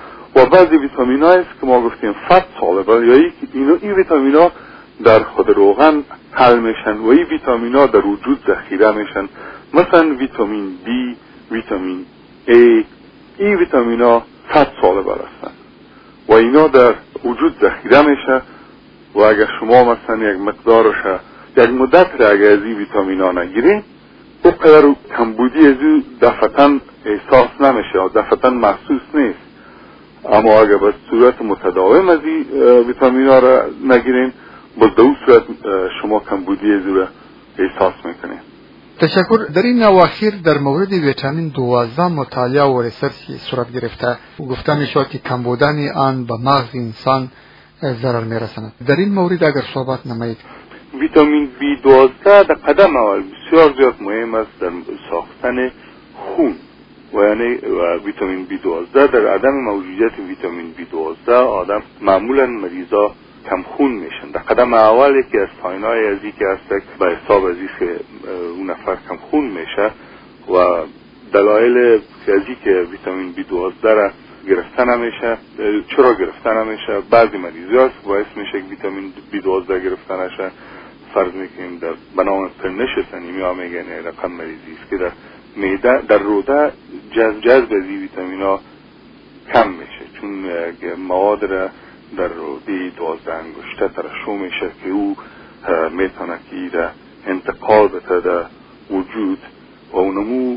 و بعضی ویتامین ها است که ما گفتیم فت سالبل، یا ای که این ویتامین ها در خود روغن حل میشن و این ویتامین ها در وجود ذخیره میشن، مثلا ویتامین دی، ویتامین A. این ویتامین ها فت سالبل هستن و اینا در وجود ذخیره میشه و اگر شما مثلا یک مقدارش یک مدت را اگر از این ویتامین ها نگیرین اونقدر کمبودی از این دفعتاً احساس نمیشه و دفعتاً محسوس نیست. اما اگر به صورت متداوم از این ویتامین ها را نگیرین با دو صورت شما کمبودی از را احساس میکنید. تشکر. در این اواخر در مورد ویتامین دوازده مطالعه و ریسرچ صورت گرفته و گفته میشود که کم بودن آن به مغز انسان ضرر میرساند. در این مورد اگر صحبت نمایید. ویتامین بی دوازده در قدم اول بسیار زیاد مهم است در ساختن خون و یعنی ویتامین بی دوازده در عدم موجودیت ویتامین بی دوازده آدم معمولا مریضا کم خون میشن. در قدم اول یکی از ساینای ازی که هست به حساب ازی که اون نفر کم خون میشه و دلایل ازی که ویتامین بی دوازده را گرفته نمیشه. چرا گرفته نمیشه؟ بعضی مریضی هست باعث میشه که ویتامین بی دوازده گرفته نشه. فرض میکنیم در بنام پرنشس انیمیا میگن رقم مریضی است که در معده در روده جذب جذب از ویتامین ها کم میشه چون مواد را در روده دوازده انگشته ترشح میشه که او میتونه که در انتقال بده در وجود و اونمو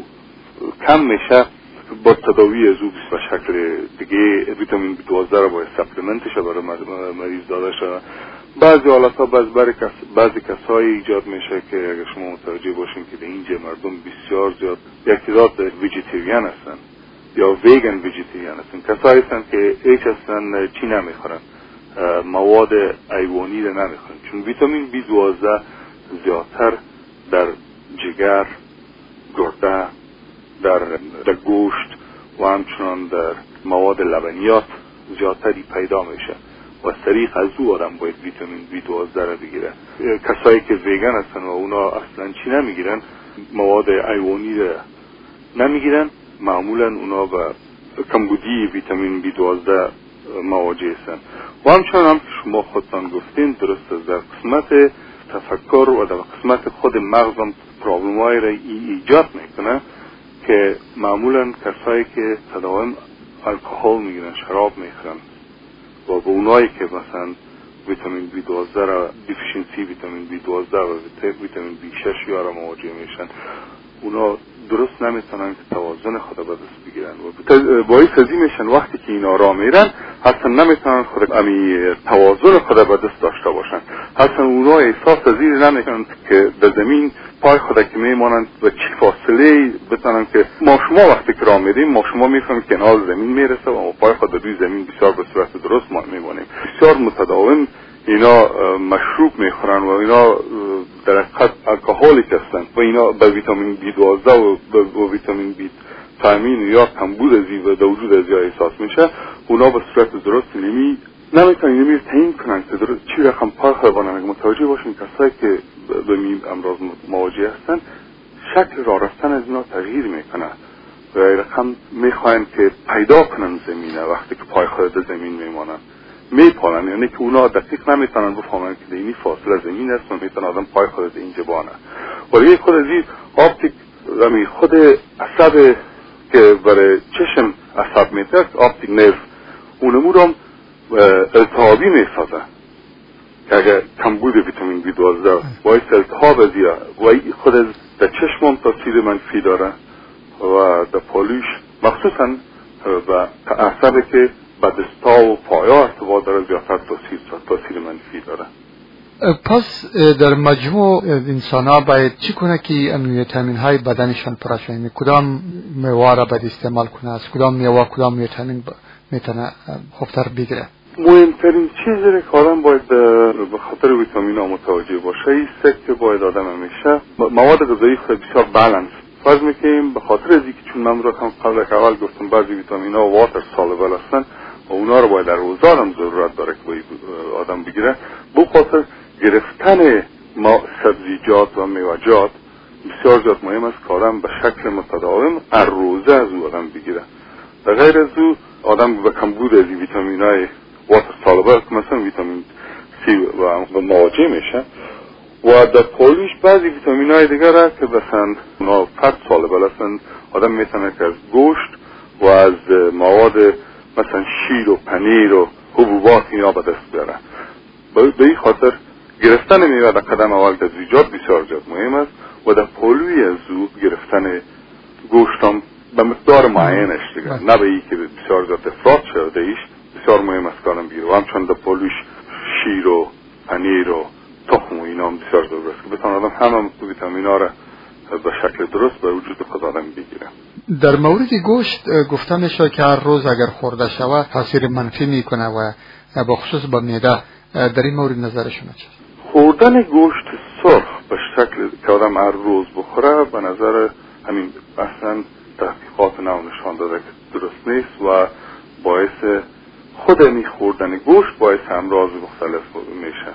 کم میشه. با تداوی از او به شکل دیگه ویتامین بی دوازده را باید سپلیمنتش برای مریض داده شده. بعضی حالت ها بعض کس بعضی کسایی ایجاد میشه که اگر شما متوجه باشین که در اینجا مردم بسیار زیاد یک تعداد ویژیتریان هستن یا ویگن ویژیتریان هستن، کسایی هستن که هیچ اصلا چی نمیخورن، مواد حیوانی را نمیخورن، چون ویتامین بی دوازده زیادتر در جگر، گرده، در, در گوشت و همچنان در مواد لبنیات زیادتری پیدا میشه و طریق از او آدم باید ویتامین بی دوازده را بگیره. کسایی که ویگن هستن و اونا اصلا چی نمیگیرن، مواد حیوانی را نمیگیرن، معمولا اونا به کمبودی ویتامین بی دوازده مواجه هستن. و همچنان هم که شما خودتان گفتین درست است، در قسمت تفکر و در قسمت خود مغزم پرابلم های را ایجاد میکنه که معمولا کسایی که تداوم الکل میگیرن، شراب میخورن و به اونایی که مثلا ویتامین بی دوازده را دیفیشنسی ویتامین بی دوازده و ویتامین بی شش یا را مواجه میشن، اونا درست نمیتونن که توازن خود به دست بگیرن و باعث ازی میشن وقتی که اینا را میرن اصلا نمیتونن خود امی توازن خود به دست داشته باشن. اصلا اونا احساس ازی نمیکنن که در زمین پای خود که میمانند و چی فاصله بتونن که ما شما وقتی که را میریم ما شما میفهمیم که کنار زمین میرسه و پای خود روی زمین بسیار به صورت درست ما میمونیم. بسیار متداوم اینا مشروب میخورن و اینا در حقیقت الکلیک هستن و اینا به ویتامین بی دوازده و, و ویتامین بی تامین یا کمبود ازی و در وجود ازی احساس میشه، اونا به صورت درست نمی نمیتونن نمی تعیین کنن که درست چی رقم پای خواهبانن. اگه متوجه باشین کسایی که به این امراض مواجه هستن، شکل راه رفتن از اینا تغییر میکنه و رقم میخواین که پیدا کنن زمینه. وقتی که پای خود زمین میمانن میپانن، یعنی که اونا دقیق نمیتونن بفهمن که اینی فاصله زمین است و میتونن آدم پای خود اینجا بانه. ولی خود ازی آپتیک یعنی خود عصب که برای چشم عصب میترد، آپتیک نرف، اونمو رو التهابی میسازه که اگر کمبود ویتامین بی دوازده باعث التهاب ازیه و خود از در چشم هم تاثیر منفی داره و در پالوش مخصوصا و عصبی که به دستا و پایا ارتباط داره زیادتر تاثیر تاثیر منفی داره. پس در مجموع انسان ها باید چی کنه که این ویتامین های بدنشان پر شه؟ کدام میوه را باید استعمال کنه؟ از کدام میوه کدام ویتامین میتونه خوبتر بگیره؟ مهمترین چیزی که آدم باید به خاطر ویتامین ها متوجه باشه ایست که باید آدم همیشه مواد غذایی خود بسیار بالانس. فرض میکنیم به خاطر از اینکه چون من رو قبل که اول گفتم بعضی ویتامین ها واتر سالبل هستن و اونا رو باید در روزا هم ضرورت داره که آدم بگیره. به خاطر گرفتن ما سبزیجات و میوه‌جات بسیار زیاد مهم است که آدم به شکل متداوم هر روزه از او آدم بگیره. در غیر از او آدم به کمبود از ویتامین های واتر سالبل مثلا ویتامین سی و مواجه میشه و در پالوش بعضی ویتامین های دیگر هست که مثلا اونا فت سالبل هستن. آدم میتونه که از گوشت و از مواد مثلا شیر و پنیر و حبوبات اینا به دست بیاره. به این خاطر گرفتن میوه در قدم اول در زیجات بسیار زیاد مهم است و در پالوی از او گرفتن گوشت هم به مقدار معینش دیگر، نه به ای که بسیار زیاد افراط شده ایش بسیار مهم است که آدم بگیره. و همچون در پالوش شیر و پنیر و تخم و اینا هم بسیار ضرور است که بتونه آدم همه ویتامین ها را به شکل درست به وجود خود آدم بگیره. در مورد گوشت گفته میشه که هر روز اگر خورده شود تاثیر منفی میکنه و به خصوص به معده. در این مورد نظر شما چیست؟ خوردن گوشت سرخ به شکل که آدم هر روز بخوره به نظر همین اصلا تحقیقات نو نشان داده که درست نیست و باعث خود می خوردن گوشت باعث امراض مختلف میشه.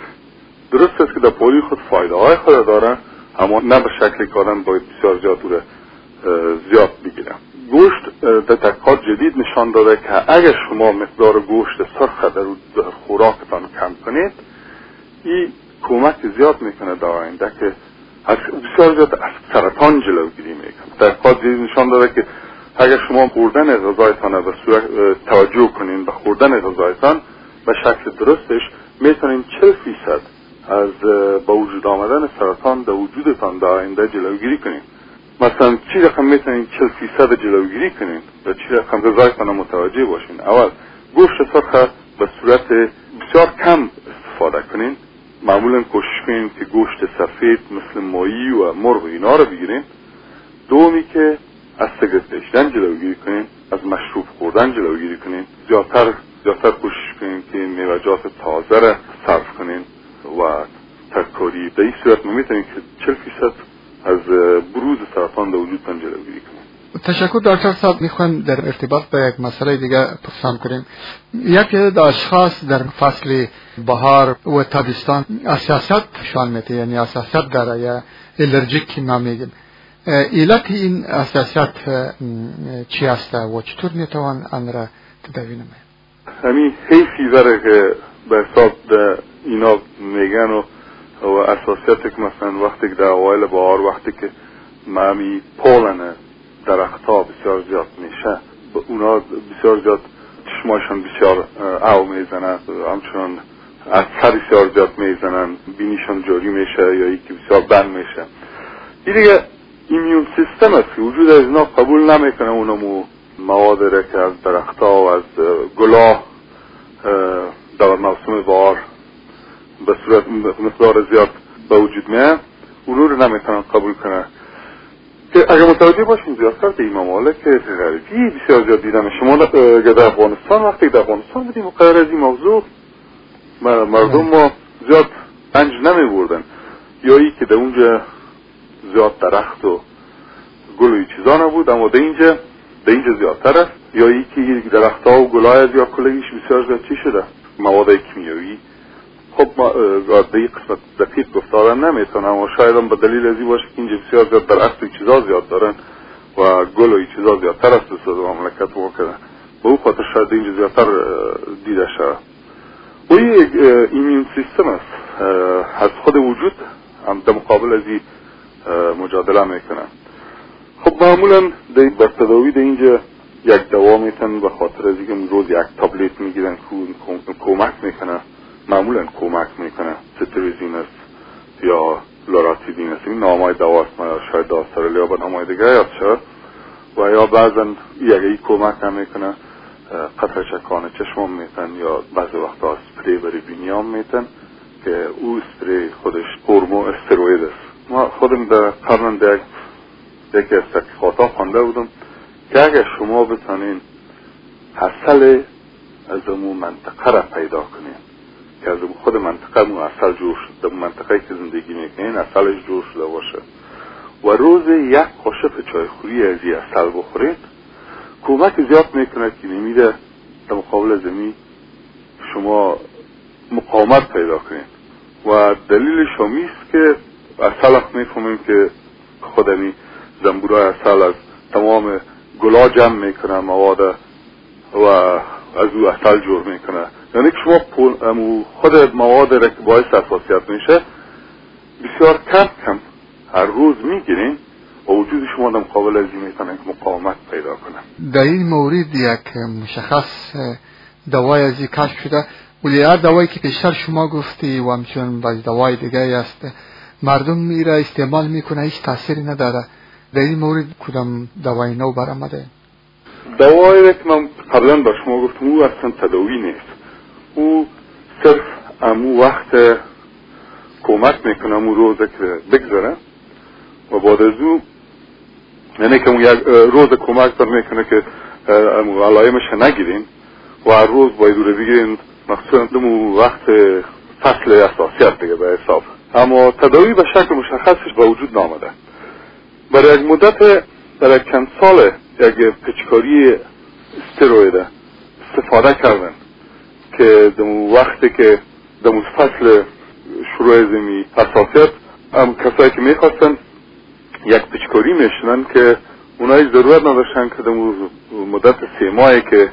درست است که در پولی خود فایده های خود داره، اما نه به شکلی که آدم باید بسیار زیاد رو زیاد بگیره. گوشت در تحقیقات جدید نشان داده که اگر شما مقدار گوشت سرخ در خوراکتان کم کنید، این کمک زیاد میکنه در آینده که بسیار زیاد از سرطان جلوگیری میکنه. تحقیقات جدید نشان داده که اگر شما خوردن غذایتان به صورت توجه کنین به خوردن غذایتان به شکل درستش، میتونین چهل فیصد از با وجود آمدن سرطان در وجودتان در آینده جلوگیری کنین. مثلا چی رقم میتونین چهل فیصد جلوگیری کنین و چی رقم غذایتان متوجه باشین. اول گوشت سرخ به صورت بسیار کم استفاده کنین. معمولا کوشش کنین که گوشت سفید مثل ماهی و مرغ اینا رو بگیرین. دومی که از سیگارت کشیدن جلوگیری کنین، از مشروب خوردن جلوگیری کنین. زیادتر زیادتر کوشش کنین که میوه‌جات تازه را صرف کنین و ترکاری. در این صورت میتونین که چهل فیصد از بروز سرطان در وجودتان جلوگیری کنین. تشکر دکتر صاحب. میخوایم در ارتباط با یک مسئله دیگه پرسان کنیم. یکی از اشخاص در فصل بهار و تابستان حساسیت شان میته، یعنی حساسیت داره یا الرژیک که ما میگیم. علت این حساسیت چی است و چطور میتوان آن را تداوی نماید؟ همین حیفی داره که به حساب اینا میگن و و اساسیتی که مثلا وقتی که در اوایل بهار وقتی که معمی پولن درختها بسیار زیاد میشه، اونا بسیار زیاد چشماشون بسیار او میزنن، همچنان اثر بسیار زیاد میزنن، بینیشون جاری میشه یا یکی بسیار بند میشه. این دیگه ایمیون سیستم است که وجود از اینا قبول نمیکنه اونمو مواد را که از درختها و از گلاه در موسم بهار به صورت مقدار زیاد به وجود میاد، اونو رو نمیتونن قبول کنه. که اگر متوجه باشین زیادتر به این ممالک غربی بسیار زیاد دیدن. شما در افغانستان وقتی در افغانستان بودیم و غیر از این موضوع مردم ما زیاد رنج نمی بردن، یا ای که در اونجا زیاد درخت و گل و چیزا نبود، اما در اینجا در اینجا زیادتر است. یا یکی درخت‌ها و گل‌های یا کلگیش بسیار زیاد چی شده، مواد کیمیایی. خب ما در این قسمت دقیق گفتارم نمیتونم، اما شاید هم به دلیل ازی باشه که اینجا بسیار زیاد درخت و چیزا زیاد دارن و گل و چیزا زیادتر است در مملکت ما کردن، به اون خاطر شاید اینجا زیادتر دیده شده. و این ایمیون سیستم است از خود وجود هم در مقابل ازی مجادله میکنن. خب معمولا در تداوی در اینجا یک دوا میتن به خاطر از اینکه روز یک تابلت میگیرن که کمک میکنه، معمولا کمک میکنه، ستریزین است یا لوراتیدین است، این نامای دواست، ما شاید در استرالیا با نامای دیگه یاد شد. و یا بعضا یکی کمک هم میکنه، قطره چکان چشمام میتن یا بعضی وقتا اسپری برای بینیام میتن که او اسپری خودش هورمون استروید است. ما خودم در قرن در یکی از تحقیقاتا خوانده بودم که اگر شما بتانین اصل از امون منطقه را پیدا کنین که از خود منطقه مو اصل جور شد، در منطقه که زندگی میکنین اصلش جور شده باشه و روز یک قاشق چایخوری از این اصل بخورید، کمک زیاد میکنه که نمیده در مقابل زمین شما مقاومت پیدا کنید. و دلیل شمیست که اصل اخ میفهمیم که خودمی زنبورای اصل از تمام گلا جمع میکنه مواد و از او اصل جور میکنه، یعنی که شما خود مواد را که باعث حساسیت میشه بسیار کم کم هر روز میگیرین و وجود شما در مقابل از این میتونه که مقاومت پیدا کنه. در این مورد یک مشخص دوای از این کشف شده، ولی هر دوایی که پیشتر شما گفتی و همچون باز دوای دیگه است مردم میره استعمال میکنه هیچ تأثیری نداره، در این مورد کدام دوای نو برآمده؟ دوایی که من قبلا با شما گفتم او اصلا تداوی نیست، او صرف امو وقت کمک میکنه امو روزه که بگذاره و بعد از او یعنی که یک روز کمک بر میکنه که امو علایمش نگیرین و هر روز باید رو بگیرین، مخصوصا دمو وقت فصل اساسیت دیگه به حساب. اما تداوی به شکل مشخصش به وجود نامده. برای یک مدت برای چند سال یک پچکاری استروید استفاده کردن که دمو وقتی که دمو فصل شروع زمین حساسیت هم کسایی که میخواستن یک پچکاری میشنن که اونایی ضرورت نداشتن که دمو مدت سه ماهی که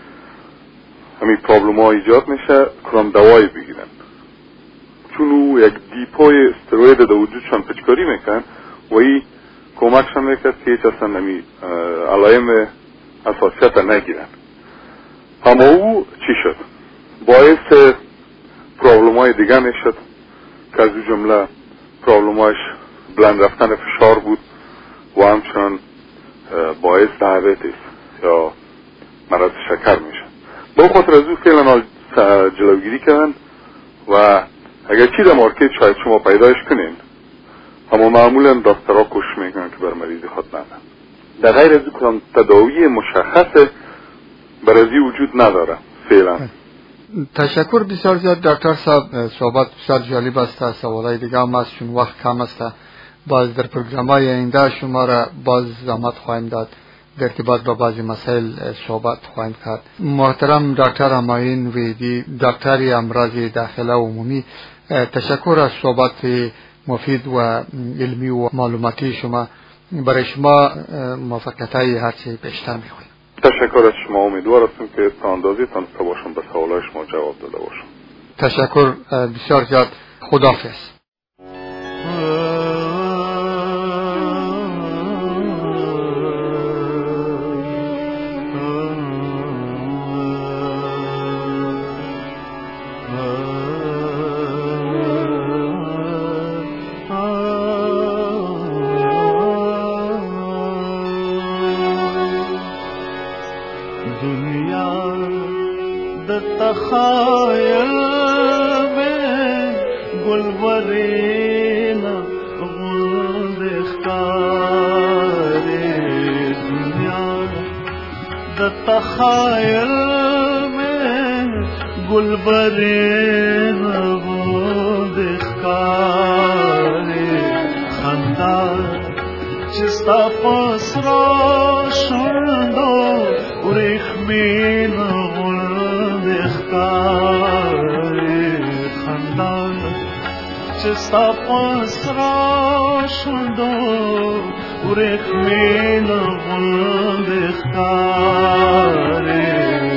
همین پرابلم ها ایجاد میشه کدام دوایی بگیرن، چون او یک دیپای استروید در وجودشان پچکاری میکن و این کمکشان میکرد که هیچ اصلا همین علایم حساسیت نگیرن. اما او چی شد؟ باعث پرابلم های دیگه میشد که از او جمله پرابلم هایش بلند رفتن فشار بود و همچنان باعث دیابتیس یا مرض شکر میشه. با خاطر از او فعلا جلوگیری کردن و اگر چی در مارکت شاید شما پیدایش کنین، اما معمولا دکترها کوشش میکنن که بر مریض خود ندن. در غیر از این تداوی مشخص برای وجود نداره فعلا. تشکر بسیار زیاد دکتر صاحب، صحبت بسیار جالب است. سوالای دیگه هم است چون وقت کم است، باز در پروگرام‌های آینده شما را باز زحمت خواهیم داد در ارتباط با بعضی مسائل صحبت خواهیم کرد. محترم دکتر همایون ویدی، دکتر امراض داخله و عمومی، تشکر از صحبت مفید و علمی و معلوماتی شما. برای شما موفقیت‌های هرچی بیشتر می‌خواهیم. تشکر از شما، امیدوار هستم که تا اندازه تانسته باشم به سوالای شما جواب داده باشم. تشکر بسیار زیاد. خداحافظ. تخیل میں گلبرے نبود اخکارے خندا چستا پسرا شندو ورخمین غلد اختاری خندان چستا پسرا شندو ورخمین غلد اختاری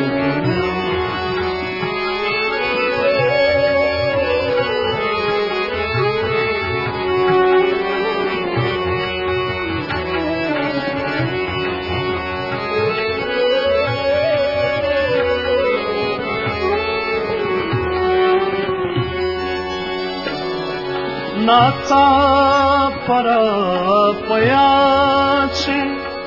नाचा परा पयाचे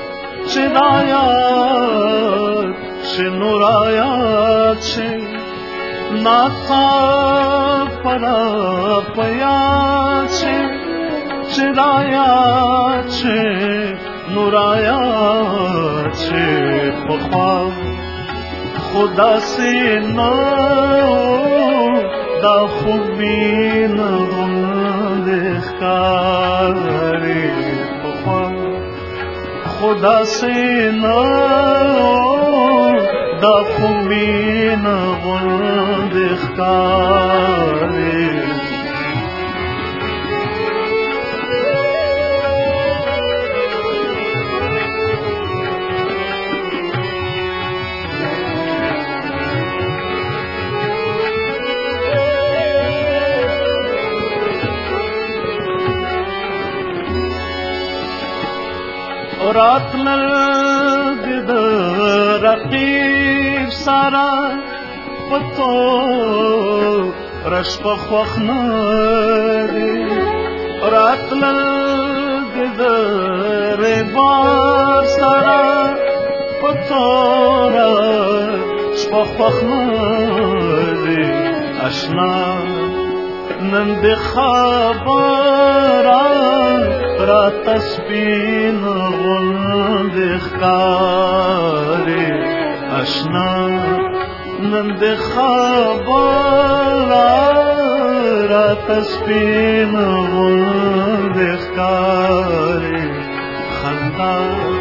चिरायात चिनुरायाचे नाचा परा पयाचे चिरायाचे नुरायाचे पखवा खुदा से न दा खुबीन देखकारी खुदा से न दफमीन देखकारी रात लग रकीब सारा पतो रश्प ख्वखनारी रात लग रेबार सारा पतो रश्प ख्वखनारी अशना नंद खबरा را تسبین غند اخکاری اشنا نند خبر را تسبین غند اخکاری خندا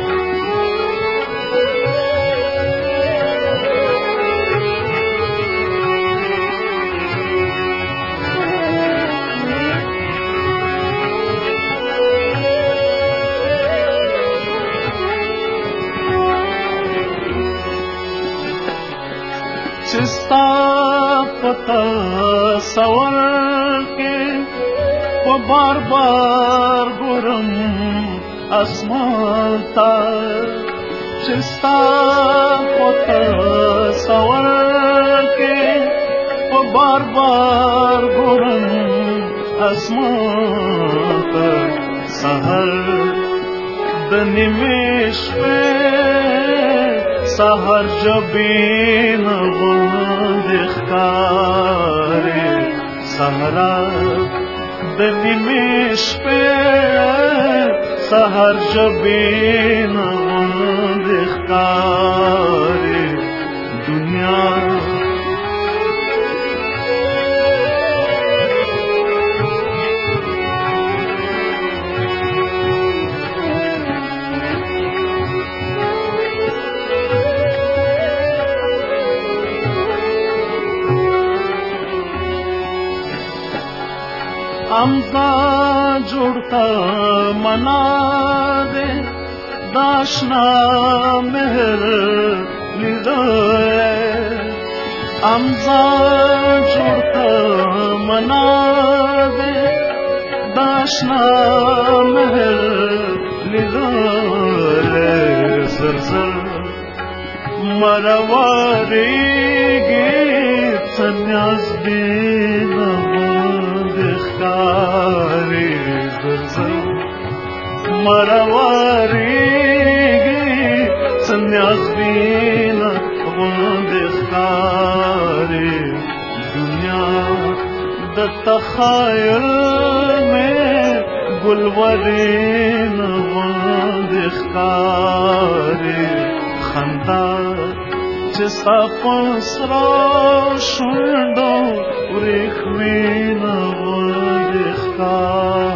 चिस्ता पता सवर के वो बार बार गुरम आसमानता चिस्ता पता सवर के वो बार बार गुरम आसमानता सहर दनिमेश पे सहर जबीन देखकारी सहरा दनिमेश पे सहर जबीन देखकारी दुनिया अमजा जुड़ता मना दे दाशना मेहर निदे अमजा जुड़ता मना दे दाशना मेहर निदे सरसर मरवारी गीत सन्यास दिन देखकारी जरजर मरवारी सन्यास दिन देखकारी दुनिया दत्तखायर में गुलवरीन देखकारी खंदा चिस्ता पसरा शुंडो रिखमीन देखकारी